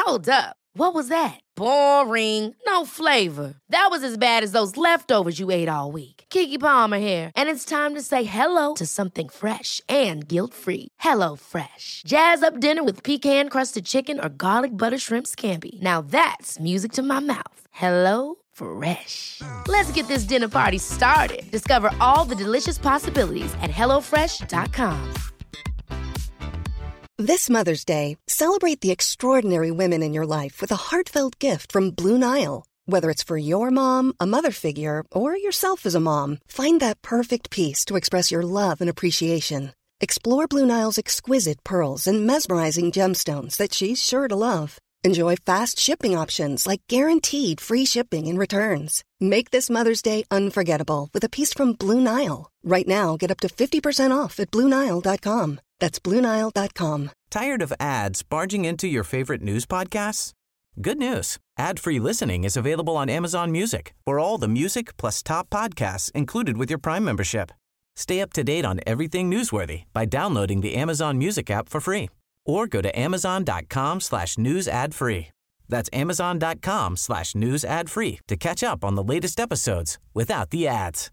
Hold up. What was that? Boring. No flavor. That was as bad as those leftovers you ate all week. Keke Palmer here, and it's time to say hello to something fresh and guilt-free. Hello Fresh. Jazz up dinner with pecan-crusted chicken or garlic butter shrimp scampi. Now that's music to my mouth. Hello Fresh. Let's get this dinner party started. Discover all the delicious possibilities at hellofresh.com. This Mother's Day, celebrate the extraordinary women in your life with a heartfelt gift from Blue Nile. Whether it's for your mom, a mother figure, or yourself as a mom, find that perfect piece to express your love and appreciation. Explore Blue Nile's exquisite pearls and mesmerizing gemstones that she's sure to love. Enjoy fast shipping options like guaranteed free shipping and returns. Make this Mother's Day unforgettable with a piece from Blue Nile. Right now, get up to 50% off at BlueNile.com. That's BlueNile.com. Tired of ads barging into your favorite news podcasts? Good news. Ad-free listening is available on Amazon Music for all the music plus top podcasts included with your Prime membership. Stay up to date on everything newsworthy by downloading the Amazon Music app for free. Or go to amazon.com/news ad free. That's amazon.com/news ad free to catch up on the latest episodes without the ads.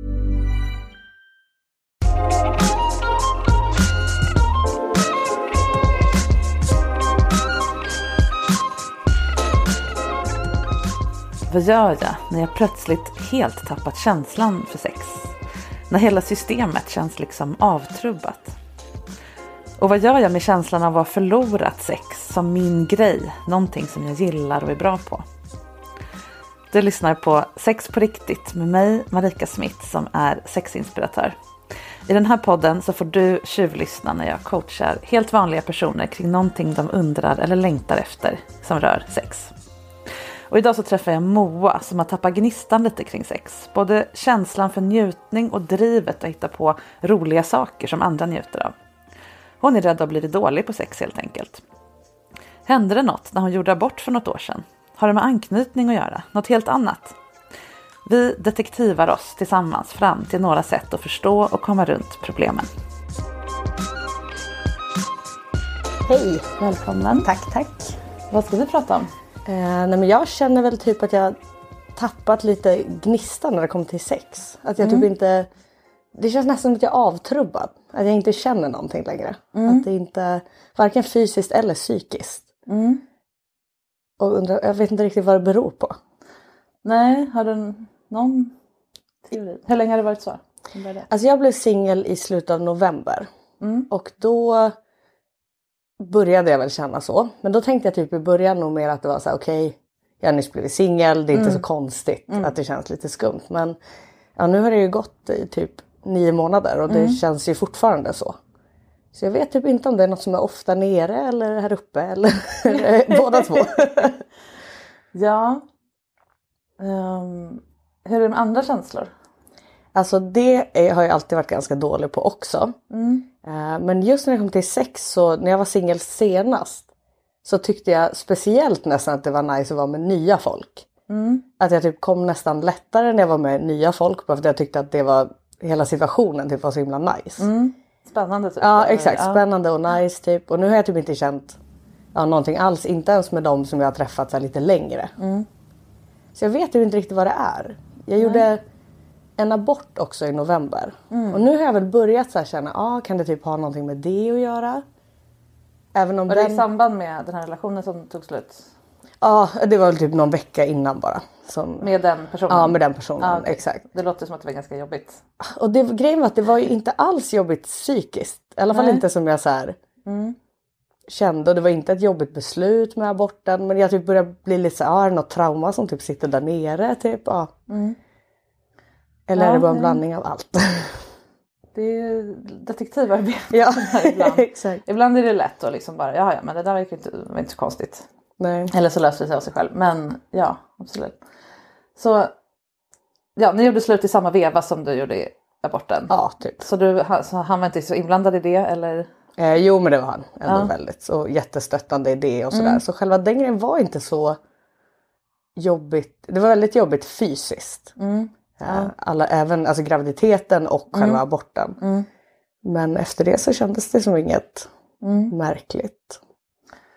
Vad gör jag när jag plötsligt helt tappat känslan för sex? När hela systemet känns liksom avtrubbat? Och vad gör jag med känslan av att ha förlorat sex som min grej? Någonting som jag gillar och är bra på. Du lyssnar på Sex på riktigt med mig, Marika Smith, som är sexinspiratör. I den här podden så får du tjuvlyssna när jag coachar helt vanliga personer kring någonting de undrar eller längtar efter som rör sex. Och idag så träffar jag Moa som har tappat gnistan lite kring sex. Både känslan för njutning och drivet att hitta på roliga saker som andra njuter av. Hon är rädd att bli dålig på sex helt enkelt. Hände det något när hon gjorde abort för något år sedan? Har det med anknytning att göra? Något helt annat? Vi detektivar oss tillsammans fram till några sätt att förstå och komma runt problemen. Hej! Välkommen! Tack. Vad ska vi prata om? Nej, men jag känner väl typ att jag tappat lite gnistan när det kommer till sex. Att jag typ inte... Det känns nästan som att jag är avtrubbad. Att jag inte känner någonting längre. Att det inte... Varken fysiskt eller psykiskt. Och jag vet inte riktigt vad det beror på. Nej, har du någon teori? Hur länge har det varit så? Alltså jag blev singel i slutet av november. Och då började jag väl känna så. Men då tänkte jag typ i början nog mer att det var så här: okej, jag har nyss blivit singel. Det är inte så konstigt att det känns lite skumt. Men ja, nu har det ju gått i typ 9 månader och det känns ju fortfarande så. Så jag vet typ inte om det är något som är ofta nere eller här uppe eller båda två. Ja. Hur är det med andra känslor? Alltså det har jag alltid varit ganska dålig på också. Men just när det kom till sex, så när jag var singel senast så tyckte jag speciellt nästan att det var nice att vara med nya folk. Att jag typ kom nästan lättare när jag var med nya folk, för att jag tyckte att det var hela situationen typ var så himla nice. Spännande typ. Ja, exakt. Spännande och nice typ. Och nu har jag typ inte känt någonting alls. Inte ens med dem som jag har träffat så här lite längre. Så jag vet ju inte riktigt vad det är. Jag gjorde en abort också i november. Och nu har jag väl börjat så här känna, kan det typ ha någonting med det att göra? Även om var det i samband med den här relationen som tog slut? Ja, det var väl typ någon vecka innan bara. Med den personen? Ja, med den personen, okay. Exakt. Det låter som att det var ganska jobbigt. Och grejen var att det var ju inte alls jobbigt psykiskt. I alla fall inte som jag så här kände. Och det var inte ett jobbigt beslut med aborten. Men jag typ började bli lite så här, är det något trauma som typ sitter där nere typ? Ja. Eller är det bara en blandning av allt? Det är ju detektivarbete. Ja, ibland. Exakt. Ibland är det lätt att liksom bara, ja men det där var inte så konstigt. Nej. Eller så löser det sig av sig själv. Men ja, absolut. Så ja, ni gjorde slut i samma veva som du gjorde i aborten. Ja, typ. Så han var inte så inblandad i det, eller? Jo, men det var han. Ändå väldigt. Så jättestöttande i det och sådär. Så själva den grejen var inte så jobbigt. Det var väldigt jobbigt fysiskt. Även alltså graviditeten och själva aborten. Men efter det så kändes det som inget märkligt.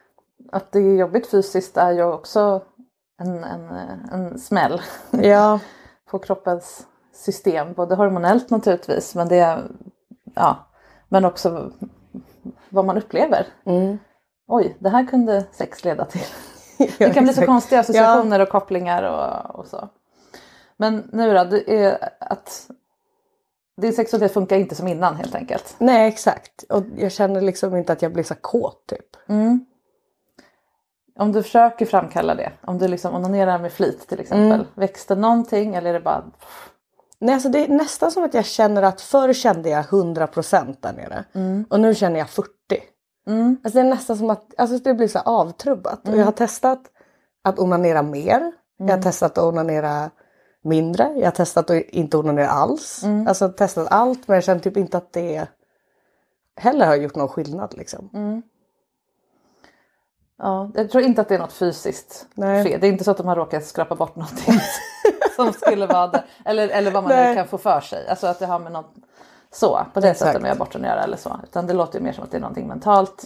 att det är jobbigt fysiskt är ju också en smäll Ja. på kroppens system. Både hormonellt naturligtvis, men men också vad man upplever. Oj, det här kunde sex leda till. Det kan bli så konstiga associationer och kopplingar och så. Men nu då, det är att din sexualitet funkar inte som innan helt enkelt. Nej, exakt. Och jag känner liksom inte att jag blir så kåt typ. Om du försöker framkalla det, om du liksom onanerar med flit till exempel, växte någonting eller är det bara... Nej, alltså det är nästan som att jag känner att förr kände jag 100% där nere. Och nu känner jag 40. Alltså det är nästan som att det blir så avtrubbat. Och jag har testat att onanera mer. Jag har testat att onanera mindre. Jag har testat att inte onanera alls. Alltså testat allt, men jag känner typ inte att det heller har gjort någon skillnad liksom. Ja, jag tror inte att det är något fysiskt fel. Det är inte så att de har råkat skrapa bort någonting som skulle vara det. Eller vad man nu kan få för sig. Alltså att det har med något så, på det sättet med aborten att göra eller så. Utan det låter ju mer som att det är någonting mentalt.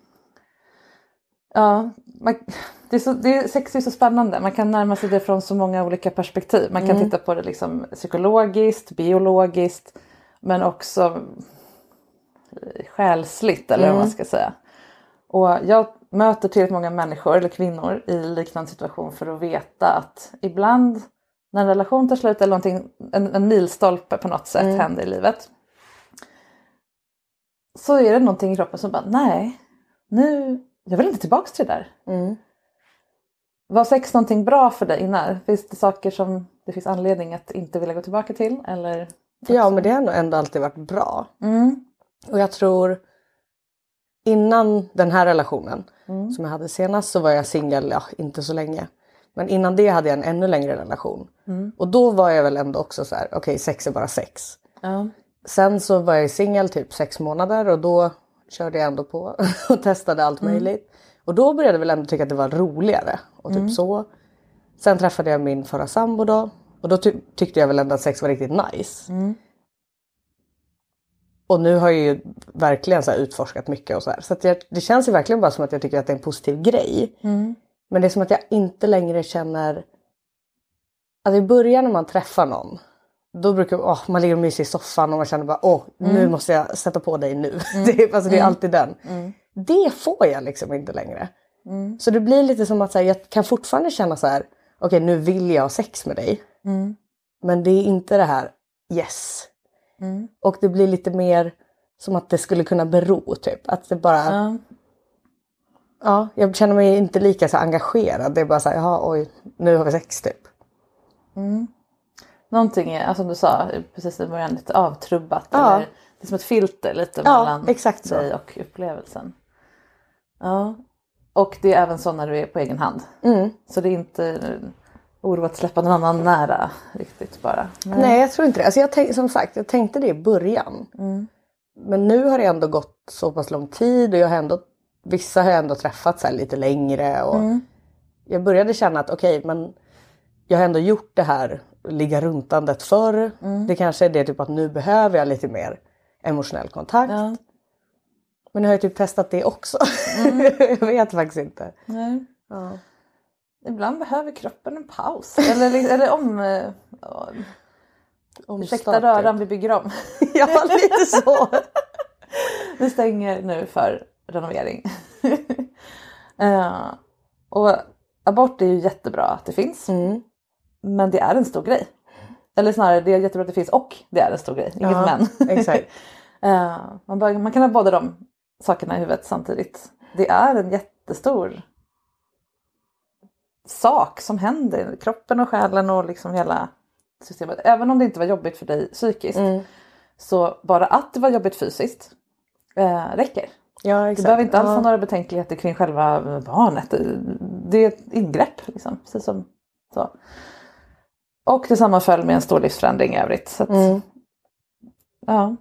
Ja, sex är så spännande. Man kan närma sig det från så många olika perspektiv. Man kan titta på det liksom psykologiskt, biologiskt. Men också själsligt eller vad man ska säga. Och jag möter tillräckligt många människor eller kvinnor i liknande situation för att veta att ibland när en relation tar slut eller någonting, en milstolpe på något sätt händer i livet. Så är det någonting i kroppen som bara, nej, jag vill inte tillbaka till det där. Var sex någonting bra för dig innan? Finns det saker som det finns anledning att inte vilja gå tillbaka till? Eller ja, men det har nog ändå alltid varit bra. Och jag tror innan den här relationen som jag hade senast så var jag singel, inte så länge. Men innan det hade jag en ännu längre relation. Och då var jag väl ändå också så här, okej, sex är bara sex. Sen så var jag singel typ 6 månader och då körde jag ändå på och testade allt möjligt. Och då började jag väl ändå tycka att det var roligare. Och typ så. Sen träffade jag min förra sambo då. Och då tyckte jag väl ändå att sex var riktigt nice. Och nu har jag ju verkligen så här utforskat mycket och så här. Så att det känns ju verkligen bara som att jag tycker att det är en positiv grej. Men det är som att jag inte längre känner... Alltså i början när man träffar någon. Då brukar man ligga och mysa i soffan och man känner bara nu måste jag sätta på dig nu. Det är alltid den. Det får jag liksom inte längre. Så det blir lite som att så här, jag kan fortfarande känna så här. Okej, nu vill jag ha sex med dig. Men det är inte det här yes. Och det blir lite mer som att det skulle kunna bero typ. Att det bara... Ja, jag känner mig inte lika så engagerad. Det är bara så här, nu har vi sex typ. Någonting är, som du sa precis i början, lite avtrubbat. Eller det är som ett filter lite mellan exakt så. dig och upplevelsen. Ja. Och det är även så när du är på egen hand. Så det är inte oro att släppa någon annan nära riktigt bara. Nej, jag tror inte det. Alltså som sagt, jag tänkte det i början. Men nu har det ändå gått så pass lång tid och vissa har jag ändå träffat så här lite längre. Och jag började känna att men jag har ändå gjort det här ligga runtandet förr. Det kanske är det typ att nu behöver jag lite mer emotionell kontakt. Men nu har jag typ testat det också. Jag vet faktiskt inte. Nej. Ibland behöver kroppen en paus. Eller ursäkta röran, vi bygger om. Ja, lite så. Vi stänger nu för renovering. Och abort är ju jättebra att det finns. Men det är en stor grej. Eller snarare, det är jättebra att det finns och det är en stor grej. Inget men. Exakt. Man kan ha båda de sakerna i huvudet samtidigt. Det är en jättestor sak som händer i kroppen och själen och liksom hela systemet. Även om det inte var jobbigt för dig psykiskt. Så bara att det var jobbigt fysiskt räcker. Ja, exakt. Du behöver inte alls ha några betänkligheter kring själva barnet. Det är ett ingrepp liksom. Precis som så. Och det sammanföll med en stor livsförändring i övrigt. Så att, ja.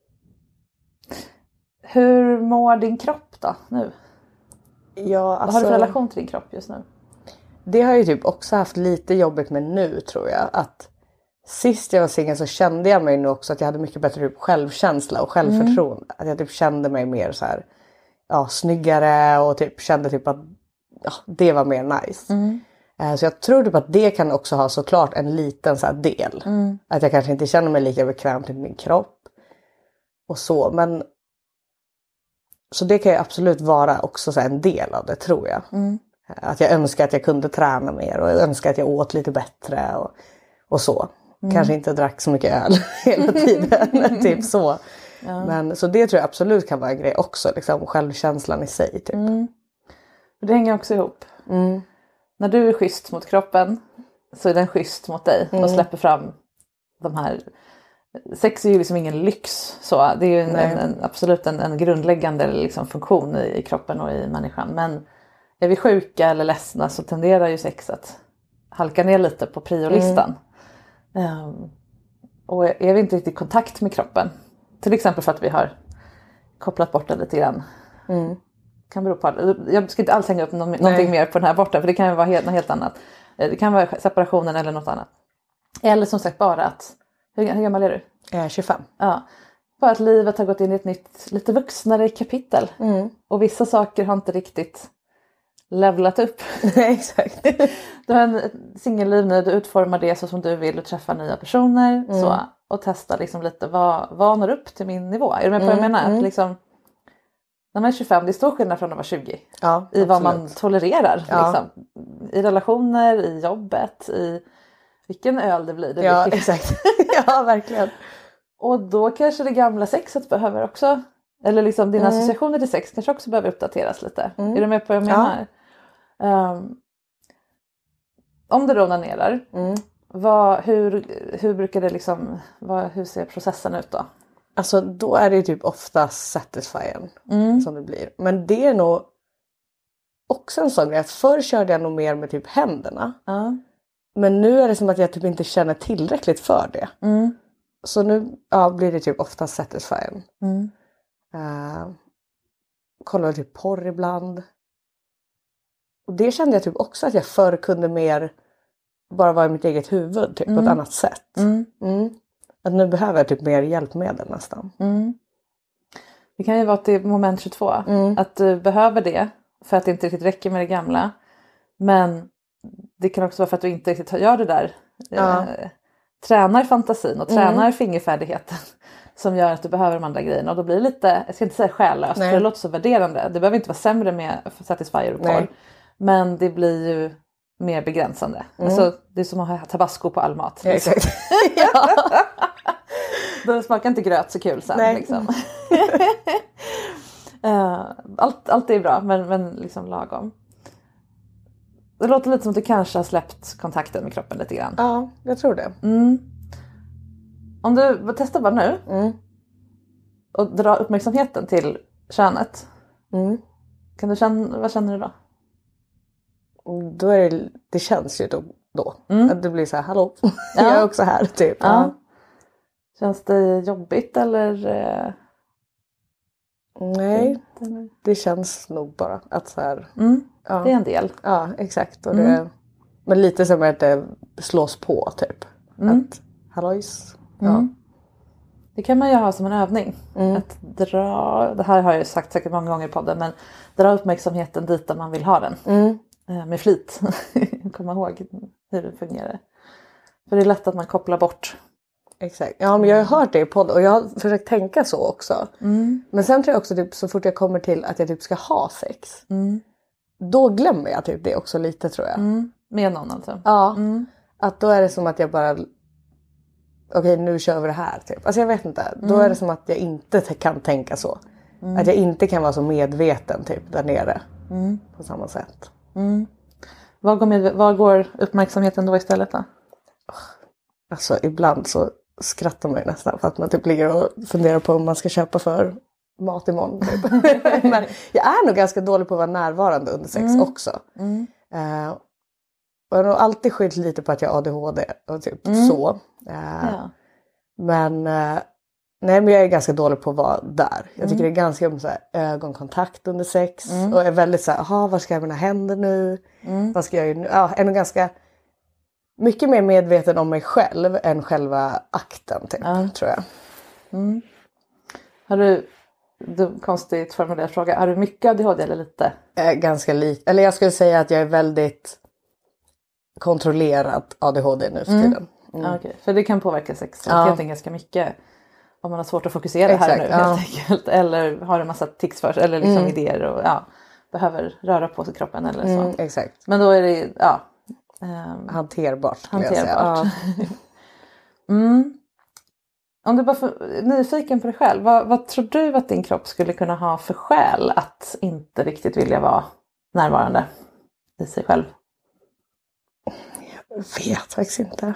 Hur mår din kropp då nu? Ja, alltså, vad har du för relation till din kropp just nu? Det har jag ju typ också haft lite jobbigt med nu, tror jag. Att sist jag var singel så kände jag mig nu också att jag hade mycket bättre typ självkänsla och självförtroende. Att jag typ kände mig mer så här, snyggare och typ kände typ att det var mer nice. Så jag tror typ att det kan också ha såklart en liten så här del. Att jag kanske inte känner mig lika bekväm till min kropp. Och så, men så det kan ju absolut vara också så här en del av det, tror jag. Att jag önskar att jag kunde träna mer och jag önskar att jag åt lite bättre och så. Kanske inte drack så mycket öl hela tiden, typ så. Ja. Men så det tror jag absolut kan vara en grej också, liksom självkänslan i sig typ. Det hänger också ihop. När du är schysst mot kroppen så är den schysst mot dig och släpper fram de här. Sex är ju liksom ingen lyx, så det är ju absolut en grundläggande liksom funktion i kroppen och i människan. Men är vi sjuka eller ledsna så tenderar ju sex att halka ner lite på priolistan. Och är vi inte riktigt i kontakt med kroppen, till exempel för att vi har kopplat bort det lite grann. Kan bero på, jag ska inte alls hänga upp någonting mer på den här borta, för det kan ju vara något helt annat. Det kan vara separationen eller något annat. Eller som sagt bara att, hur gammal är du? Jag är 25. Ja. Bara att livet har gått in i ett nytt, lite vuxnare kapitel. Och vissa saker har inte riktigt levlat upp. Nej, exakt. Du har en singelliv nu, du utformar det så som du vill och träffar nya personer. Så, och testa liksom lite, vad når upp till min nivå? Är du med på vad jag menar? Att liksom, när man är 25, det är stor skillnad från att vara 20. Ja, i vad man tolererar. Ja. Liksom. I relationer, i jobbet, i vilken öl det blir. Ja, exakt. Ja, verkligen. Och då kanske det gamla sexet behöver också, eller liksom dina associationer till sex kanske också behöver uppdateras lite. Är du med på vad jag menar? Om du onanerar, hur brukar det liksom, hur ser processen ut då? Alltså då är det ju typ ofta satisfying som det blir. Men det är nog också en sån grej att förr körde jag nog mer med typ händerna. Men nu är det som att jag typ inte känner tillräckligt för det. Så nu blir det typ ofta satisfying. Kollar typ porr ibland. Och det kände jag typ också att jag förr kunde mer bara vara i mitt eget huvud typ, på ett annat sätt. Att nu behöver jag typ mer hjälpmedel nästan. Det kan ju vara till moment 22. Att du behöver det för att det inte riktigt räcker med det gamla. Men det kan också vara för att du inte riktigt gör det där. Tränar fantasin och tränar fingerfärdigheten. Som gör att du behöver de andra grejerna. Och då blir det lite, jag ska inte säga själlöst, för det låter så värderande. Det behöver inte vara sämre med Satisfyer och porr. Men det blir ju mer begränsande. Alltså, det är som att ha tabasco på all mat. Ja, exakt. Då smakar inte gröt så kul sen. Liksom. Allt är bra, men liksom lagom. Det låter lite som att du kanske har släppt kontakten med kroppen lite grann. Ja, jag tror det. Om du testar bara nu och dra uppmärksamheten till könet. Kan du vad känner du då? Då är det känns ju då. Att det blir så här, hallå, jag är också här typ. Ja. Känns det jobbigt eller? Nej, det känns nog bara att så här. Det är en del. Ja, exakt. Och men lite som att det slås på typ. Att, hallåjs. Ja. Det kan man ju ha som en övning. Att dra, det här har jag sagt säkert många gånger i podden, men dra uppmärksamheten dit där man vill ha den. Med flit. Komma ihåg hur det fungerar. För det är lätt att man kopplar bort. Exakt. Ja, men jag har hört det i podden och jag har försökt tänka så också. Men sen tror jag också typ, så fort jag kommer till att jag typ ska ha sex. Då glömmer jag typ det också lite, tror jag. Med någon alltså? Ja. Att då är det som att jag bara, okej, nu kör vi det här typ. Alltså jag vet inte. Då är det som att jag inte kan tänka så. Att jag inte kan vara så medveten typ där nere. På samma sätt. Vad går uppmärksamheten då istället då? Alltså ibland så skrattar man ju nästan för att man typ ligger och funderar på om man ska köpa för mat imorgon typ. Men jag är nog ganska dålig på att vara närvarande under sex också. Och jag har nog alltid skyllt lite på att jag har ADHD och typ så. Men nej, men jag är ganska dålig på att vara där. Jag tycker det är ganska om så här, ögonkontakt under sex. Och är väldigt så här, vad ska jag med mina händer nu? Vad ska jag göra nu? Ja, är nog ganska mycket mer medveten om mig själv än själva akten typ, tror jag. Har du konstigt formulerad fråga. Har du mycket ADHD eller lite? Ganska lite. Eller jag skulle säga att jag är väldigt kontrollerad ADHD nu för tiden. Okay. För det kan påverka sexualiteten ganska mycket. Om man har svårt att fokusera här nu helt enkelt. Eller har en massa tics för sig. Eller liksom idéer och behöver röra på sig kroppen eller så. Exakt. Men då är det hanterbart. Om du bara är nyfiken på dig själv. Vad tror du att din kropp skulle kunna ha för skäl att inte riktigt vilja vara närvarande i sig själv? Jag vet faktiskt inte.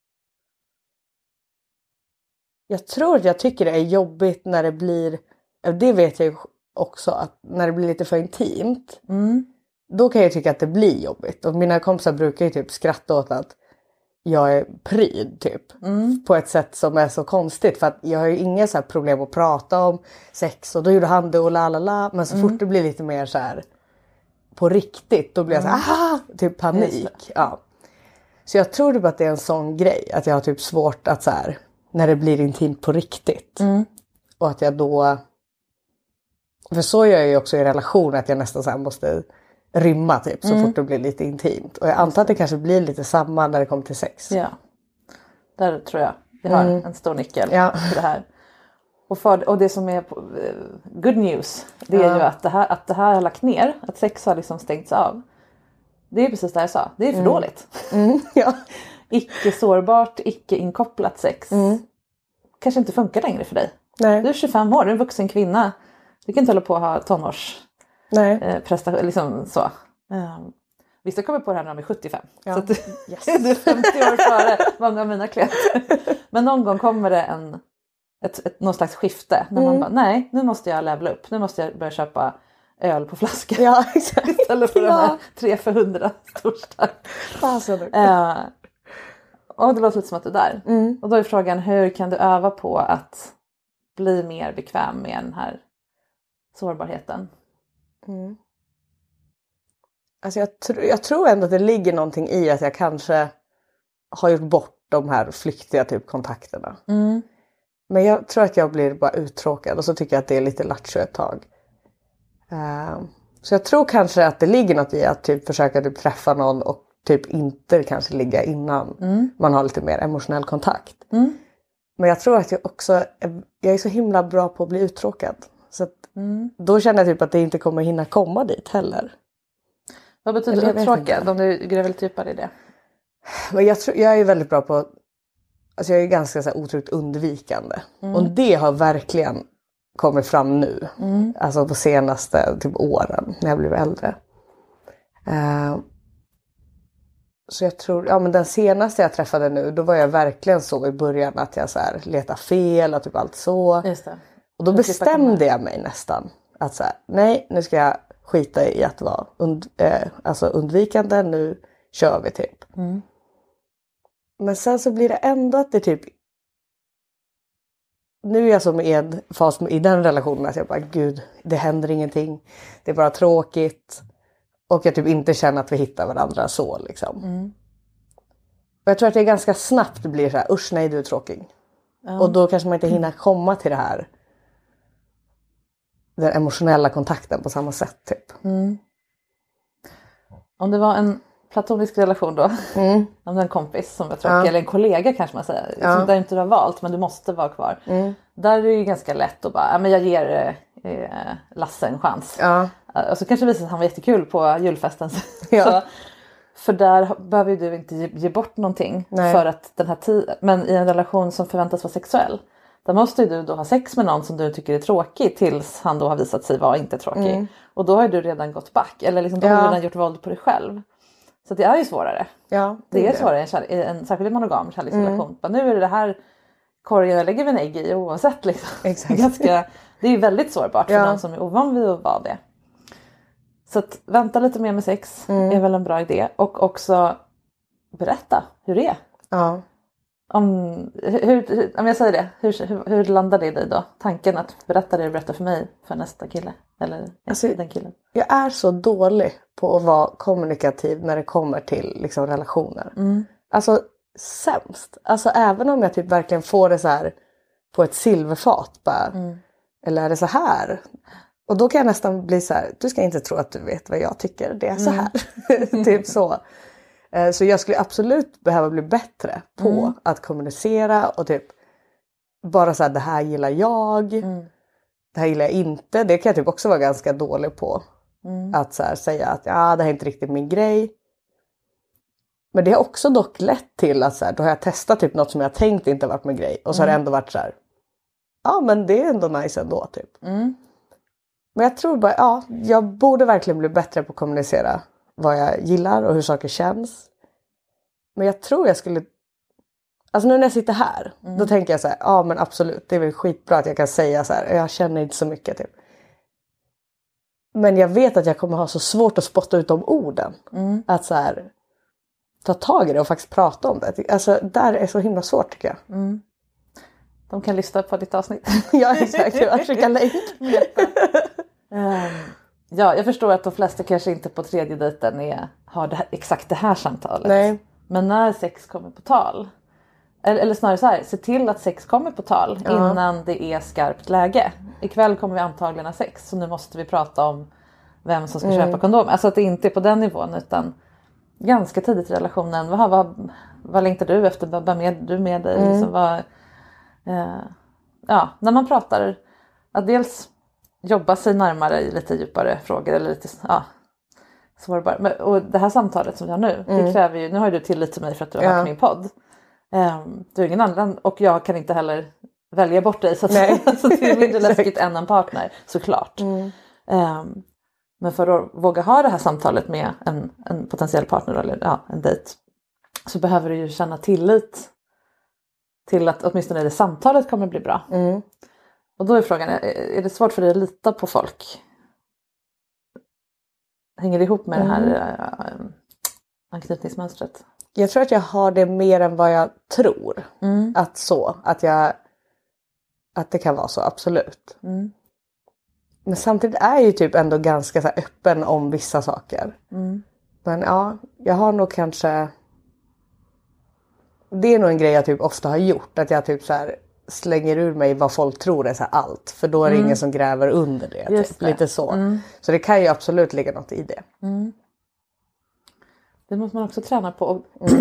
Jag tycker det är jobbigt när det blir, det vet jag ju också, att när det blir lite för intimt. Då kan jag tycka att det blir jobbigt. Och mina kompisar brukar ju typ skratta åt att jag är pryd typ. På ett sätt som är så konstigt. För att jag har ju inga så här problem att prata om sex. Och då gjorde han det och lalala. Men så fort det blir lite mer så här på riktigt. Då blir jag så här, typ panik. Ja. Så jag tror typ att det är en sån grej. Att jag har typ svårt att så här, när det blir intimt på riktigt. Och att jag då, för så gör jag ju också i relation. Att jag nästan så här måste rymma typ så fort det blir lite intimt. Och jag antar att det kanske blir lite samma när det kommer till sex. Ja, där tror jag vi har en stor nyckel för det här. Och det som är good news, det är ju att det här har lagt ner, att sex har liksom stängts av. Det är precis det jag sa, det är för dåligt. Icke sårbart, icke inkopplat sex. Kanske inte funkar längre för dig. Nej. Du är 25 år, du är en vuxen kvinna. Du kan inte hålla på att ha tonårs... prestation, liksom så. Vissa kommer på det här när de är 75. Så att, du är 50 år före många av mina klienter. Men någon gång kommer det någon slags skifte. När man bara, nej, nu måste jag levla upp. Nu måste jag börja köpa öl på flaska. Ja, exakt. Istället för den här 3 för 100 storstark. Och det låter lite som att du är där. Och då är frågan, hur kan du öva på att bli mer bekväm med den här sårbarheten? Alltså jag tror ändå att det ligger någonting i att jag kanske har gjort bort de här flyktiga typ kontakterna. Men jag tror att jag blir bara uttråkad och så tycker jag att det är lite lattjo ett tag. Så jag tror kanske att det ligger något i att typ försöka typ träffa någon och typ inte kanske ligga innan man har lite mer emotionell kontakt. Men jag tror att jag är så himla bra på att bli uttråkad. Så att då känner jag typ att det inte kommer hinna komma dit heller. Vad betyder uttråkad? Om du gräver lite djupare i det. Men jag är väldigt bra på... Alltså jag är ganska så här otroligt undvikande. Och det har verkligen kommit fram nu. Alltså på senaste typ åren när jag blev äldre. Så jag tror... men den senaste jag träffade nu, då var jag verkligen så i början att jag så här letade fel och typ allt så. Just det. Och då bestämde jag mig nästan att så här, nej, nu ska jag skita i att vara undvikande, nu kör vi typ. Men sen så blir det ändå att det typ, nu är jag som i en fas i den relationen att jag bara, gud, det händer ingenting, det är bara tråkigt och jag typ inte känner att vi hittar varandra så liksom. Och jag tror att det är ganska snabbt det blir så här, usch nej, du är tråkig. Och då kanske man inte hinner komma till det här, den emotionella kontakten på samma sätt typ. Om det var en platonisk relation då, om det är en kompis som var tråkig, eller en kollega kanske man säger, där inte du har valt men du måste vara kvar. Där är det ju ganska lätt att bara, men jag ger Lasse en chans. Och så kanske visar att han var jättekul på julfesten. Så, för där behöver du inte ge bort någonting. För att den här men i en relation som förväntas vara sexuell, där måste du då ha sex med någon som du tycker är tråkig tills han då har visat sig vara inte tråkig. Och då har du redan gått back. Eller liksom, då har du redan gjort våld på dig själv. Så det är ju svårare. Det är svårare i en särskilt monogam kärleksrelation. Nu är det här korgen jag lägger en ägg i oavsett. Liksom. Exakt. Det är ju väldigt sårbart för någon som är ovan vid att vara det. Så att vänta lite mer med sex är väl en bra idé. Och också berätta hur det är. Om jag säger det, hur landar det i dig då? Tanken att berätta det och berätta för mig för nästa kille. Eller alltså, den killen. Jag är så dålig på att vara kommunikativ när det kommer till liksom, relationer. Alltså sämst. Alltså även om jag typ verkligen får det så här på ett silverfat. Bara, Eller är det så här? Och då kan jag nästan bli så här, du ska inte tro att du vet vad jag tycker, det är så här. Typ så. Så jag skulle absolut behöva bli bättre på att kommunicera och typ bara så här, det här gillar jag. Det här gillar jag inte. Det kan jag typ också vara ganska dålig på. Att så här, säga att det här är inte riktigt min grej. Men det har också dock lett till att så här, då har jag testat typ något som jag tänkt inte varit min grej. Och så har det ändå varit så här, ja men det är ändå nice ändå typ. Men jag tror bara, jag borde verkligen bli bättre på att kommunicera vad jag gillar och hur saker känns. Men jag tror jag skulle, alltså nu när jag sitter här, då tänker jag så här, ja men absolut, det är väl skitbra att jag kan säga så här, jag känner inte så mycket typ. Men jag vet att jag kommer ha så svårt att spotta ut de orden. Att så här, ta tag i det och faktiskt prata om det. Alltså där är så himla svårt tycker jag. De kan lyssna på ditt avsnitt. Ja exakt, jag skicka länk. Ja, jag förstår att de flesta kanske inte på tredje dejten har exakt det här samtalet. Nej. Men när sex kommer på tal, eller snarare så här, se till att sex kommer på tal innan det är skarpt läge. Ikväll kommer vi antagligen ha sex, så nu måste vi prata om vem som ska köpa kondom. Alltså att det inte är på den nivån, utan ganska tidigt i relationen. Vad längtar du efter? Vad med du med dig? Liksom, när man pratar, att dels jobba sig närmare i lite djupare frågor eller lite svårbara. Och det här samtalet som jag nu, det kräver ju, nu har ju du tillit till mig för att du har hört min podd. Du är ingen annan och jag kan inte heller välja bort dig, så, så det är mindre läskigt än en partner, såklart. Men för att våga ha det här samtalet med en potentiell partner eller en dejt, så behöver du ju känna tillit till att åtminstone det samtalet kommer bli bra. Och då är frågan, är det svårt för dig att lita på folk? Hänger det ihop med det här anknytningsmönstret? Jag tror att jag har det mer än vad jag tror. Att det kan vara så, absolut. Men samtidigt är jag ju typ ändå ganska så här öppen om vissa saker. Men jag har nog kanske... Det är nog en grej jag typ ofta har gjort. Att jag typ så här slänger ur mig vad folk tror är så här allt. För då är det ingen som gräver under det. Typ. Lite så. Så det kan ju absolut ligga något i det. Det måste man också träna på.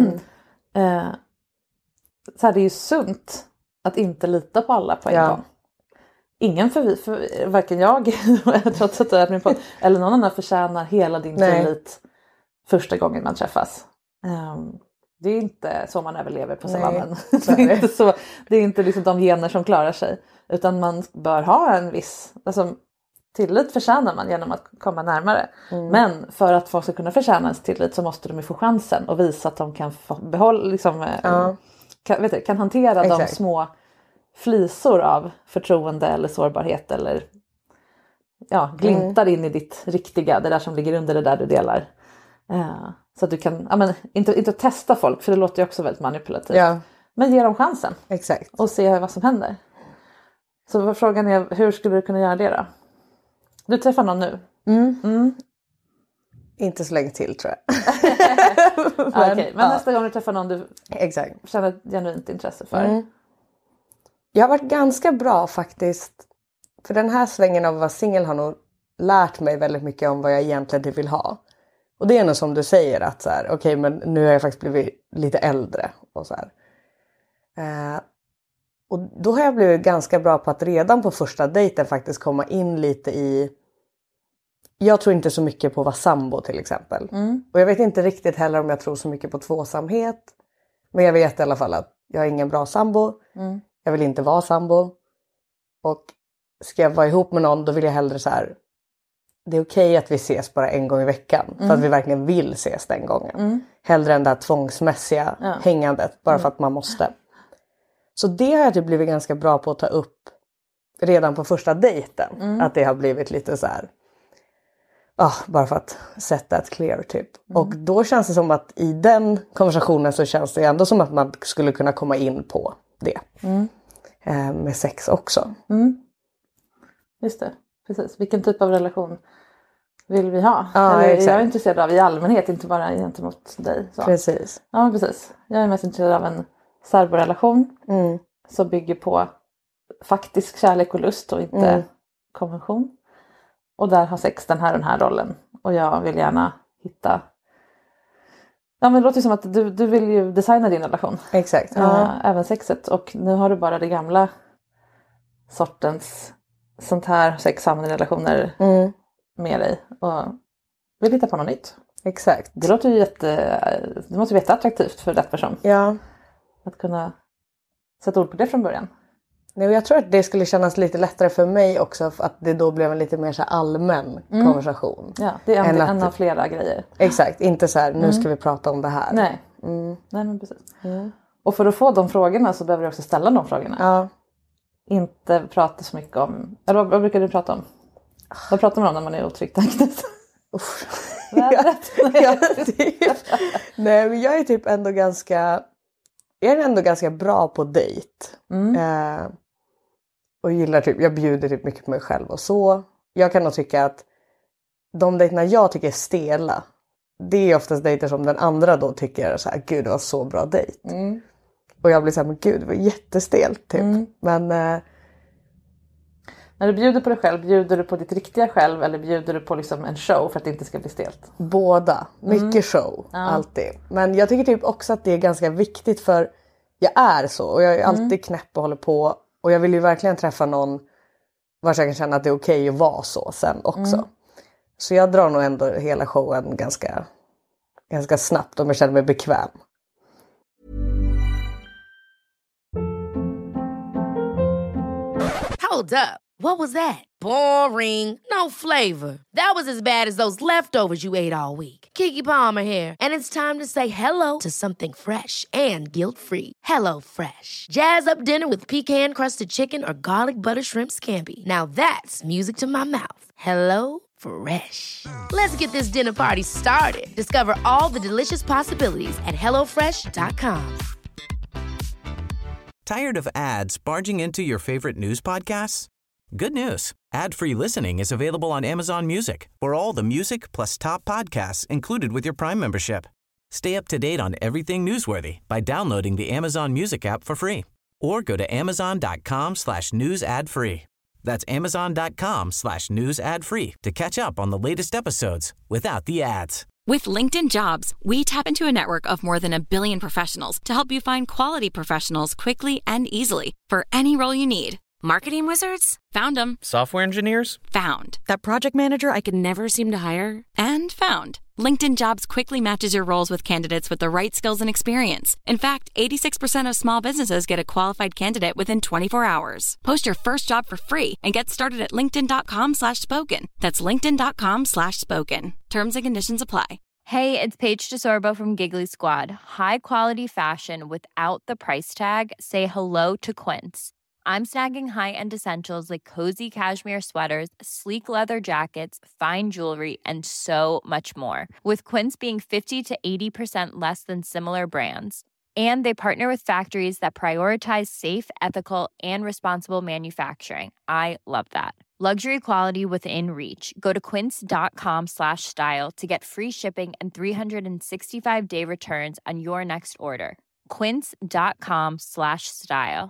Så här, det är ju sunt att inte lita på alla på en gång. Ingen för varken jag trots att jag är min podd, eller någon annan förtjänar hela din tillit första gången man träffas. Det är inte så man överlever på savannen. Det är inte liksom de gener som klarar sig. Utan man bör ha en viss... Alltså, tillit förtjänar man genom att komma närmare. Men för att folk ska kunna förtjäna ens tillit så måste de ju få chansen. Och visa att de kan behålla... Liksom, kan hantera de små flisor av förtroende eller sårbarhet. Eller glimtar in i ditt riktiga. Det där som ligger under det där du delar. Så att du kan, inte testa folk, för det låter ju också väldigt manipulativt. Men ge dem chansen. Exakt. Och se vad som händer. Så frågan är, hur skulle du kunna göra det då? Du träffar någon nu? Inte så länge till tror jag. Men nästa gång du träffar någon du känner ett genuint intresse för. Jag har varit ganska bra faktiskt. För den här svängen av att vara singel har nog lärt mig väldigt mycket om vad jag egentligen vill ha. Och det är nog som du säger att så här, okej, men nu har jag faktiskt blivit lite äldre och så här. Och då har jag blivit ganska bra på att redan på första dejten faktiskt komma in lite i... Jag tror inte så mycket på att vara sambo till exempel. Och jag vet inte riktigt heller om jag tror så mycket på tvåsamhet. Men jag vet i alla fall att jag är ingen bra sambo. Jag vill inte vara sambo. Och ska jag vara ihop med någon, då vill jag hellre så här... Det är okej att vi ses bara en gång i veckan. För att vi verkligen vill ses den gången. Hellre än det här tvångsmässiga hängandet. Bara för att man måste. Så det har jag typ blivit ganska bra på att ta upp. Redan på första dejten. Att det har blivit lite så här. Bara för att sätta ett clear typ. Och då känns det som att i den konversationen så känns det ändå som att man skulle kunna komma in på det. Med sex också. Just det. Precis. Vilken typ av relation vill vi ha? Ja, jag är intresserad av i allmänhet, inte bara gentemot dig. Så. Precis. Ja, precis. Jag är mest intresserad av en särborelation som bygger på faktisk kärlek och lust och inte konvention. Och där har sex den här rollen. Och jag vill gärna hitta... Ja, men det låter som att du vill ju designa din relation. Exakt. Även sexet. Och nu har du bara det gamla sortens sånt här sex, samlevnadsrelationer med dig. Och vill hitta på något nytt. Exakt. Det låter ju det måste vara jätteattraktivt för rätt person. Ja. Att kunna sätta ord på det från början. Nej, jag tror att det skulle kännas lite lättare för mig också. För att det då blev en lite mer så allmän konversation. Ja, det är en av flera grejer. Exakt, inte så här, nu ska vi prata om det här. Nej, Nej men precis. Och för att få de frågorna så behöver du också ställa de frågorna. Ja. Inte prata så mycket om... Eller vad brukar du prata om? Vad pratar man om när man är otryggt anknuten? Nej, men jag är typ ändå ganska... Jag är ändå ganska bra på dejt. Och gillar typ... Jag bjuder typ mycket på mig själv och så. Jag kan nog tycka att de dejterna jag tycker är stela, det är oftast dejter som den andra då tycker så här, gud det var så bra dejt. Och jag blir så här, men gud det var jättestelt typ. Men när du bjuder på dig själv, bjuder du på ditt riktiga själv eller bjuder du på liksom en show för att det inte ska bli stelt? Båda, mycket show, alltid. Men jag tycker typ också att det är ganska viktigt för jag är så och jag är alltid knäpp och håller på. Och jag vill ju verkligen träffa någon vars jag kan känna att det är okej att vara så sen också. Så jag drar nog ändå hela showen ganska snabbt om jag känner mig bekväm. Hold up. What was that? Boring. No flavor. That was as bad as those leftovers you ate all week. Keke Palmer here, and it's time to say hello to something fresh and guilt-free. Hello Fresh. Jazz up dinner with pecan-crusted chicken or garlic butter shrimp scampi. Now that's music to my mouth. Hello Fresh. Let's get this dinner party started. Discover all the delicious possibilities at hellofresh.com. Tired of ads barging into your favorite news podcasts? Good news. Ad-free listening is available on Amazon Music for all the music plus top podcasts included with your Prime membership. Stay up to date on everything newsworthy by downloading the Amazon Music app for free or go to amazon.com/news ad free. That's amazon.com/news ad free to catch up on the latest episodes without the ads. With LinkedIn Jobs, we tap into a network of more than 1 billion professionals to help you find quality professionals quickly and easily for any role you need. Marketing wizards? Found them. Software engineers? Found. That project manager I could never seem to hire? And found. LinkedIn Jobs quickly matches your roles with candidates with the right skills and experience. In fact, 86% of small businesses get a qualified candidate within 24 hours. Post your first job for free and get started at linkedin.com/spoken. That's linkedin.com/spoken. Terms and conditions apply. Hey, it's Paige DeSorbo from Giggly Squad. High quality fashion without the price tag. Say hello to Quince. I'm snagging high-end essentials like cozy cashmere sweaters, sleek leather jackets, fine jewelry, and so much more. With Quince being 50 to 80% less than similar brands. And they partner with factories that prioritize safe, ethical, and responsible manufacturing. I love that. Luxury quality within reach. Go to quince.com/style to get free shipping and 365-day returns on your next order. quince.com/style.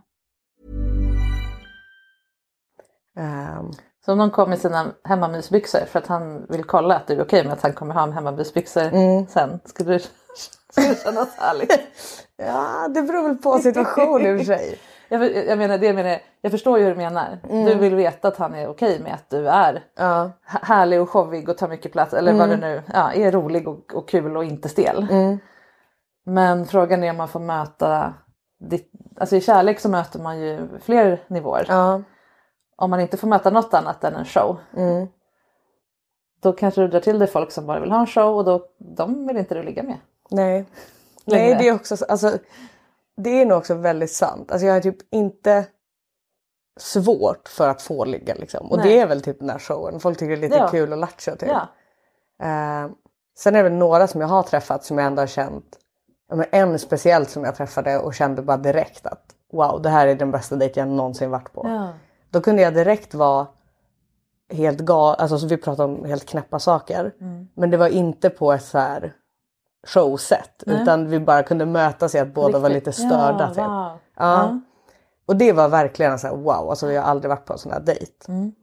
Så om någon kommer med sina hemmamysbyxor för att han vill kolla att du är okej med att han kommer ha hemmamysbyxor sen. Skulle du kännas härligt? Ja, det beror väl på situationen i och för sig. Jag förstår ju hur du menar. Du vill veta att han är okej med att du är härlig och showig och tar mycket plats. Eller vad det nu är, rolig och kul och inte stel. Men frågan är om man får möta alltså i kärlek så möter man ju fler nivåer. Om man inte får möta något annat än en show. Då kanske du drar till dig folk som bara vill ha en show. Och de vill inte du ligga med. Nej, det är också... Alltså, det är nog också väldigt sant. Alltså jag är typ inte svårt för att få ligga liksom. Och det är väl typ den här showen. Folk tycker det är lite kul och lattjo typ. Sen är det väl några som jag har träffat som jag ändå har känt. En speciellt som jag träffade och kände bara direkt att wow, det här är den bästa dejt jag någonsin varit på. Då kunde jag direkt vara helt alltså så vi pratade om helt knäppa saker. Men det var inte på ett så här showset. Utan vi bara kunde mötas i att båda var lite störda. Typ. Och det var verkligen så här wow. Alltså jag har aldrig varit på en sån här dejt.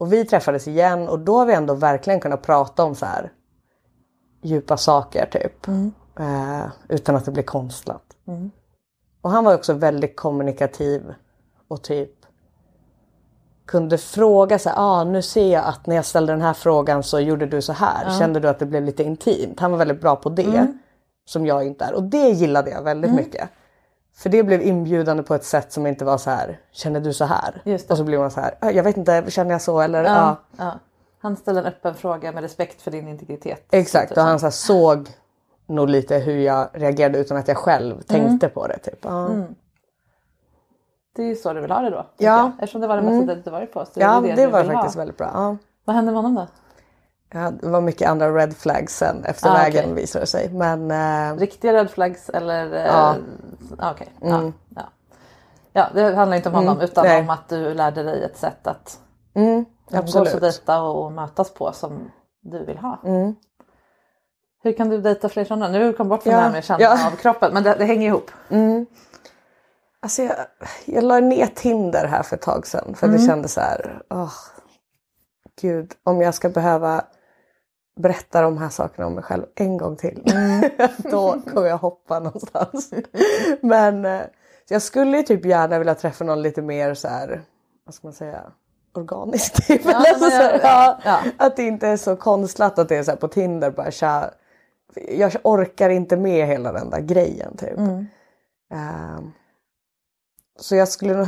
Och vi träffades igen och då har vi ändå verkligen kunnat prata om så här djupa saker typ. Utan att det blir konstlat. Och han var också väldigt kommunikativ och typ kunde fråga så här, nu ser jag att när jag ställde den här frågan så gjorde du så här. Kände du att det blev lite intimt? Han var väldigt bra på det som jag inte är. Och det gillade jag väldigt mycket. För det blev inbjudande på ett sätt som inte var så här, känner du så här? Och så blev man så här, jag vet inte, känner jag så? Eller, Ja. Han ställde en öppen fråga med respekt för din integritet. Exakt, och han så här, såg nog lite hur jag reagerade utan att jag själv tänkte på det. Typ. Det är ju så du vill ha det då. Ja. Eftersom det var det mesta du varit på. Så ja, det var faktiskt väldigt bra. Ja. Vad hände med honom då? Ja, det var mycket andra red flags sen efter vägen visade det sig. Men, riktiga red flags eller? Okej. Ja, det handlar inte om honom utan om att du lärde dig ett sätt att umgås och dejta och mötas på som du vill ha. Hur kan du dejta fler sådana? Nu kom bort från det här med känna av kroppen, men det hänger ihop. Alltså jag la ner Tinder här för ett tag sedan. För det kändes så här, gud, om jag ska behöva berätta de här sakerna om mig själv en gång till. Då kommer jag hoppa någonstans. Men jag skulle ju typ gärna vilja träffa någon lite mer så här, vad ska man säga, organiskt. Typ. Att det inte är så konstlat att det är så här på Tinder bara jag orkar inte med hela den där grejen typ. Så jag skulle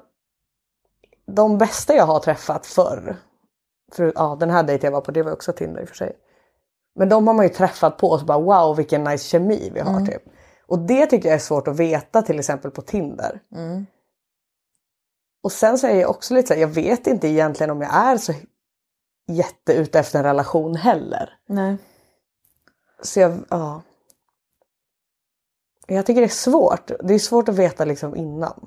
de bästa jag har träffat förr, för den här dejten jag var på, det var också Tinder i och för sig. Men de har man ju träffat på och så bara wow vilken nice kemi vi har typ. Och det tycker jag är svårt att veta till exempel på Tinder. Och sen så är jag också lite så här, jag vet inte egentligen om jag är så ute efter en relation heller. Nej. Så jag tycker det är svårt. Det är svårt att veta liksom innan.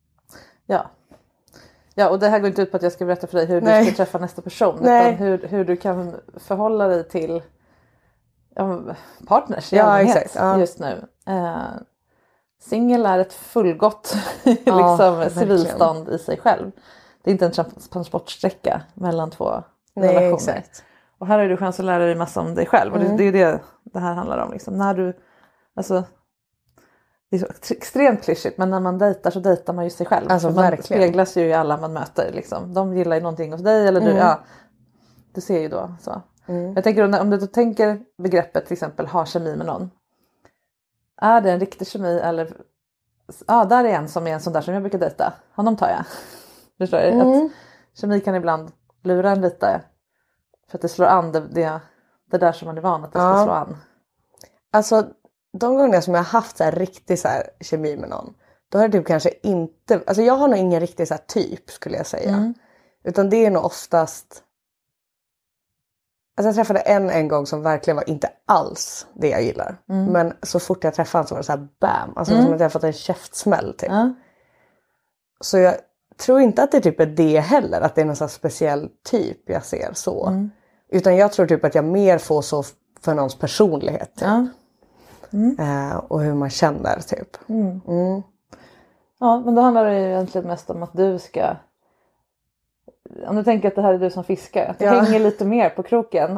Ja, och det här går inte ut på att jag ska berätta för dig hur du ska träffa nästa person. Utan hur du kan förhålla dig till partners i allmänhet just nu. Singel är ett fullgott civilstånd i sig själv. Det är inte en transportsträcka mellan två relationer. Exakt. Och här har du chans att lära dig massa om dig själv. Och det är ju det här handlar om. Liksom. När du, alltså, det är så extremt klyschigt, men när man dejtar så dejtar man ju sig själv. Alltså, man speglas ju i alla man möter. Liksom. De gillar ju någonting hos dig eller du ser ju då så. Jag tänker om du då tänker begreppet till exempel ha kemi med någon. Är det en riktig kemi eller där är en som är en sån där som jag brukar dejta. Honom tar jag. Förstår du? Att kemi kan ibland lura en lite för att det slår an det där som man är van att det ska slå an. Alltså de gånger som jag har haft så här riktig så här kemi med någon, då har det typ kanske inte, alltså jag har nog ingen riktig så här typ skulle jag säga. Utan det är nog oftast, alltså jag träffade en gång som verkligen var inte alls det jag gillar. Men så fort jag träffade honom så var det så här bam, alltså som att jag fått en käftsmäll typ. Så jag tror inte att det typ är det heller, att det är någon så här speciell typ jag ser så. Utan jag tror typ att jag mer får så för någons personlighet typ. Och hur man känner typ. Ja, men då handlar det ju egentligen mest om att du ska, om du tänker att det här är du som fiskar, att du hänger lite mer på kroken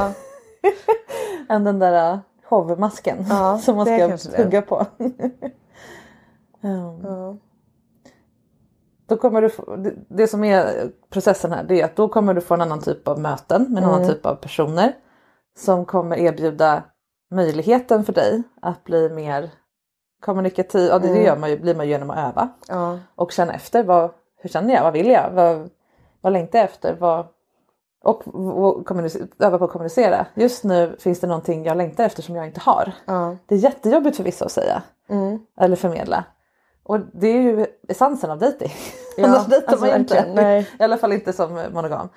än den där hovmasken som man ska tugga på. Då kommer du få, det som är processen här, det är att då kommer du få en annan typ av möten med en annan typ av personer som kommer erbjuda möjligheten för dig att bli mer kommunikativ. Ja, det blir man ju genom att öva. Och känna efter, hur känner jag? Vad vill jag? Vad längtar jag efter? Och öva på att kommunicera. Just nu finns det någonting jag längtar efter som jag inte har. Det är jättejobbigt för vissa att säga. Eller förmedla. Och det är ju essensen av dejting. Annars dejtar man ju inte. Nej. I alla fall inte som monogam.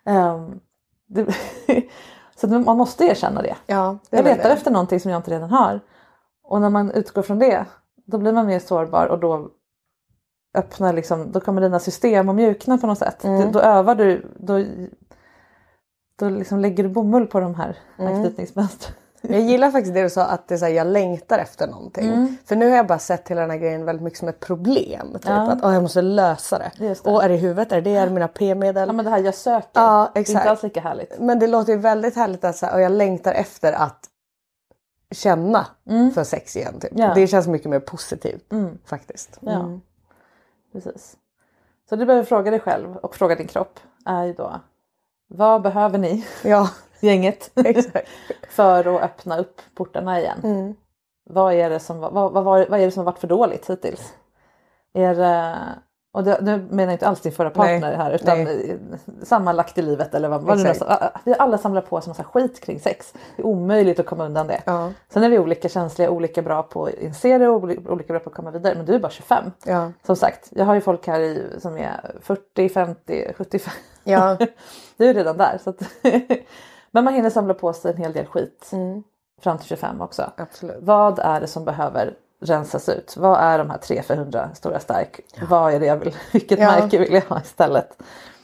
Så man måste erkänna det. Jag letar efter någonting som jag inte redan har. Och när man utgår från det, då blir man mer sårbar. Och då öppnar liksom, då kommer dina system att mjukna på något sätt. Då övar du, då liksom lägger du bomull på de här anknytningsmönstren. Jag gillar faktiskt det du sa, att det är så här, jag längtar efter någonting. För nu har jag bara sett hela den här grejen väldigt mycket som ett problem. Typ. Att jag måste lösa det. Och är det i huvudet? Är det mina p-medel? Ja, men det här jag söker. Ja, exakt. Det är inte alls lika härligt. Men det låter ju väldigt härligt att så här, och jag längtar efter att känna för sex igen. Typ. Ja. Det känns mycket mer positivt faktiskt. Ja, precis. Så du behöver fråga dig själv och fråga din kropp är ju då, vad behöver ni, gänget, Exakt. för att öppna upp portarna igen? Vad är det som vad är det som har varit för dåligt hittills? Och nu menar jag inte alls din förra partner här, utan sammanlagt i livet eller vad det är. Vi alla samlar på oss en massa skit kring sex. Det är omöjligt att komma undan det. Ja. Sen är vi olika känsliga, olika bra på att inse det och olika bra på att komma vidare. Men du är bara 25. Ja. Som sagt, jag har ju folk här som är 40, 50, 75. Ja. Du är redan där. Så att men man hinner samla på sig en hel del skit fram till 25 också. Absolut. Vad är det som behöver rensas ut? Vad är de här 3 för 100 stora stark? Vad är det jag vill? Vilket märke vill jag ha istället?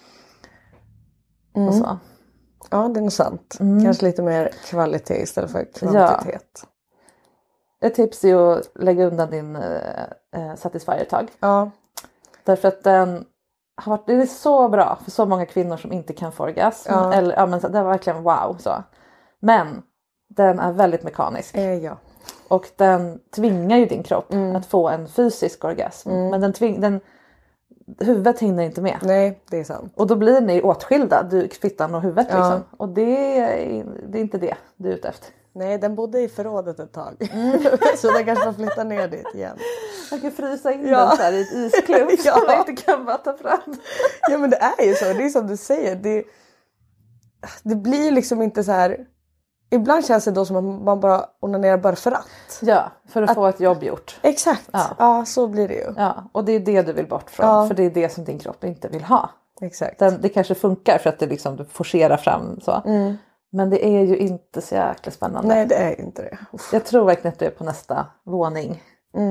Och så. Ja, det är nog sant. Kanske lite mer kvalitet istället för kvantitet. Ett tips är att lägga undan din Satisfyer ett tag. Ja. Därför att den har varit, det är så bra för så många kvinnor som inte kan få orgasm. Ja. Eller, men det var verkligen wow. Så. Men den är väldigt mekanisk. Ja. Och den tvingar ju din kropp att få en fysisk orgasm. Men huvudet hinner inte med. Nej, det är sant. Och då blir ni åtskilda, du, fittan och huvudet liksom. Och det är inte det du är ute efter. Nej, den bodde i förrådet ett tag. Så den kanske får flytta ner dit igen. Jag kan frysa in den så här i ett isklump som jag inte kan bara ta fram. Ja, men det är ju så. Det är som du säger. Det blir liksom inte så här... Ibland känns det då som att man bara onanerar bara för att. Ja, för att få ett jobb gjort. Exakt. Ja, så blir det ju. Ja, och det är det du vill bort från. Ja. För det är det som din kropp inte vill ha. Exakt. Det kanske funkar för att det liksom, du forcerar fram så. Men det är ju inte så jäkla spännande. Nej, det är inte det. Jag tror verkligen att du är på nästa våning.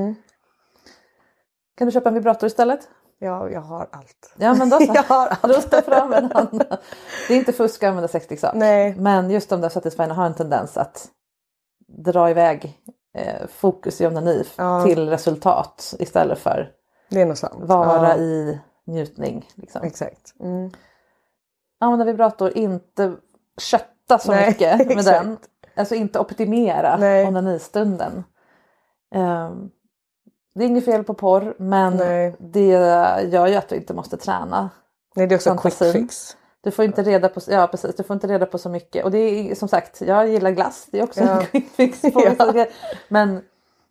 Kan du köpa en vibrator istället? Ja, jag har allt. Ja, men då så. Jag har allt. Rusta fram en annan. Det är inte fusk att använda sexleksak. Nej. Men just de där Satisfyerna har en tendens att dra iväg fokus i onani till resultat istället för det är nog sant. Vara i njutning. Liksom. Exakt. Använda vibrator, inte kötta så mycket med den. Alltså inte optimera onanistunden. Det är inget fel på porr, men det gör ju att du inte måste träna. Nej, det är också quick fix. Du får inte reda på, precis, du får inte reda på så mycket. Och det är som sagt, jag gillar glass, det är också en quick fix på men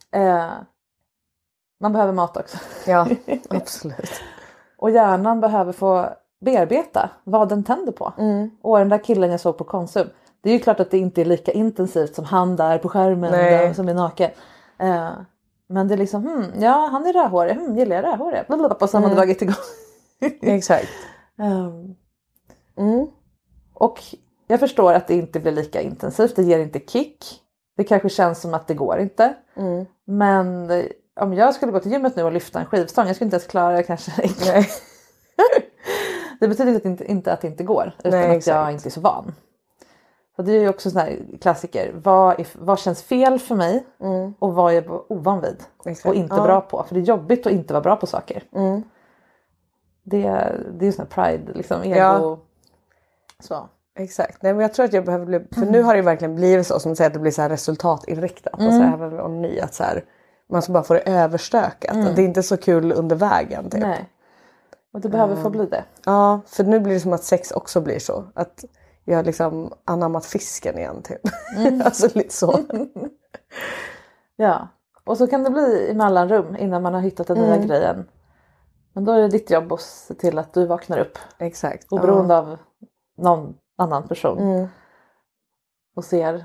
man behöver mat också. Ja, absolut. Och hjärnan behöver få bearbeta vad den tänder på. Och den där killen jag såg på Konsum, det är ju klart att det inte är lika intensivt som han där på skärmen där, som är naken. Men det är liksom, han är rödhårig, gillar jag rödhårig? Och så har man dragit igång. Exakt. Och jag förstår att det inte blir lika intensivt, det ger inte kick. Det kanske känns som att det går inte. Men om jag skulle gå till gymmet nu och lyfta en skivstång, jag skulle inte ens klara det kanske. Nej. Det betyder inte att det inte går, utan att jag inte är så van. Och det är ju också sån här klassiker. Vad känns fel för mig och vad är jag ovan vid och inte bra på. För det är jobbigt att inte vara bra på saker. Det är ju sån här pride, liksom, ego. Ja. Så. Exakt. Nej, men jag tror att jag behöver bli... För nu har det verkligen blivit så, som att säga, att det blir så här resultatinriktat. Och så här, och ny, att så här, man ska bara få det överstökat. Att det är inte så kul under vägen. Typ. Nej. Och det behöver få bli det. Ja, för nu blir det som att sex också blir så. Att jag har liksom anammat fisken igen typ. Alltså lite så. Ja, och så kan det bli i mellanrum innan man har hittat den nya grejen. Men då är det ditt jobb att se till att du vaknar upp. Exakt. Oberoende av någon annan person. Och ser.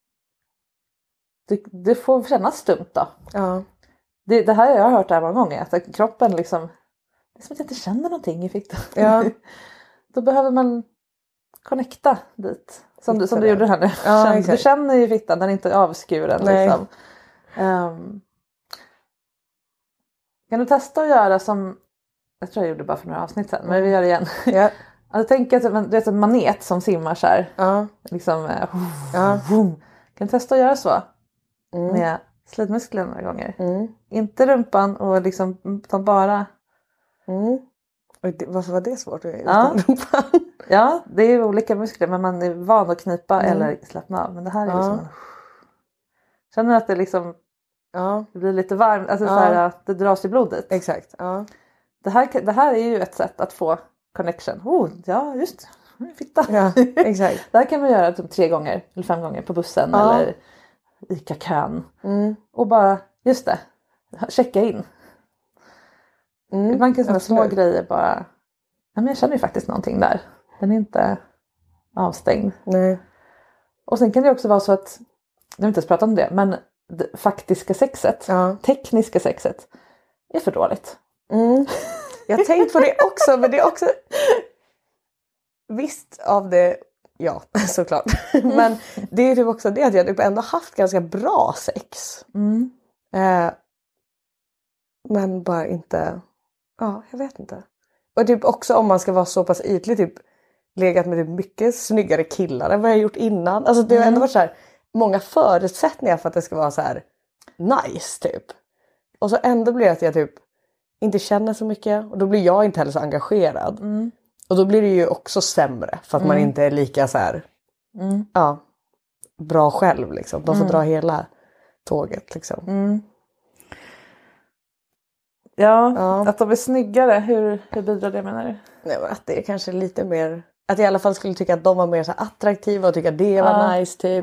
Det får kännas stumt då. Ja. Det här jag har hört där många gånger. Att kroppen liksom. Det är som att jag inte känner någonting i fickan. Ja. Då behöver man connecta dit. Som du gjorde här nu. Ja, du känner ju fittan, den är inte avskuren. Liksom. Kan du testa att göra som. Jag tror jag gjorde bara för några avsnitt sen. Men vi gör det igen. Ja. Alltså, tänk att det är en manet som simmar så här. Ja. Liksom. Kan Kan testa att göra så. Med slidmusklerna några gånger. Inte rumpan och liksom bara... Varför var det svårt att göra? Ja, det är olika muskler. Men man är van att knipa eller slappna av. Men det här är liksom... Känner att det liksom... Det blir lite varmt. Alltså så här att det dras i blodet. Exakt. Det här är ju ett sätt att få connection. Ja, just det. Fitta. Ja, exakt. Det här kan man göra typ 3 gånger eller 5 gånger på bussen eller ICA-kön. Och bara, just det, checka in. Ibland kan sådana små grejer bara, ja, men jag känner ju faktiskt någonting där. Den är inte avstängd. Nej. Och sen kan det också vara så att, jag har inte ens pratat om det, men det faktiska sexet, tekniska sexet är för dåligt. Jag har tänkt på det också, men det är också visst av det, ja såklart. Men det är typ också det att jag typ ändå haft ganska bra sex. Men bara inte, jag vet inte. Och typ också om man ska vara så pass ytlig, typ legat med typ mycket snyggare killar än vad jag gjort innan. Alltså det har ändå varit så här många förutsättningar för att det ska vara så här nice typ. Och så ändå blir det att jag typ inte känner så mycket. Och då blir jag inte heller så engagerad. Och då blir det ju också sämre. För att man inte är lika så här bra själv liksom. De får dra hela tåget liksom. Ja, att de är snyggare. Hur bidrar det, menar du? Nej, men att det är kanske lite mer... Att jag i alla fall skulle tycka att de var mer så attraktiva. Och tycka att det var nice typ.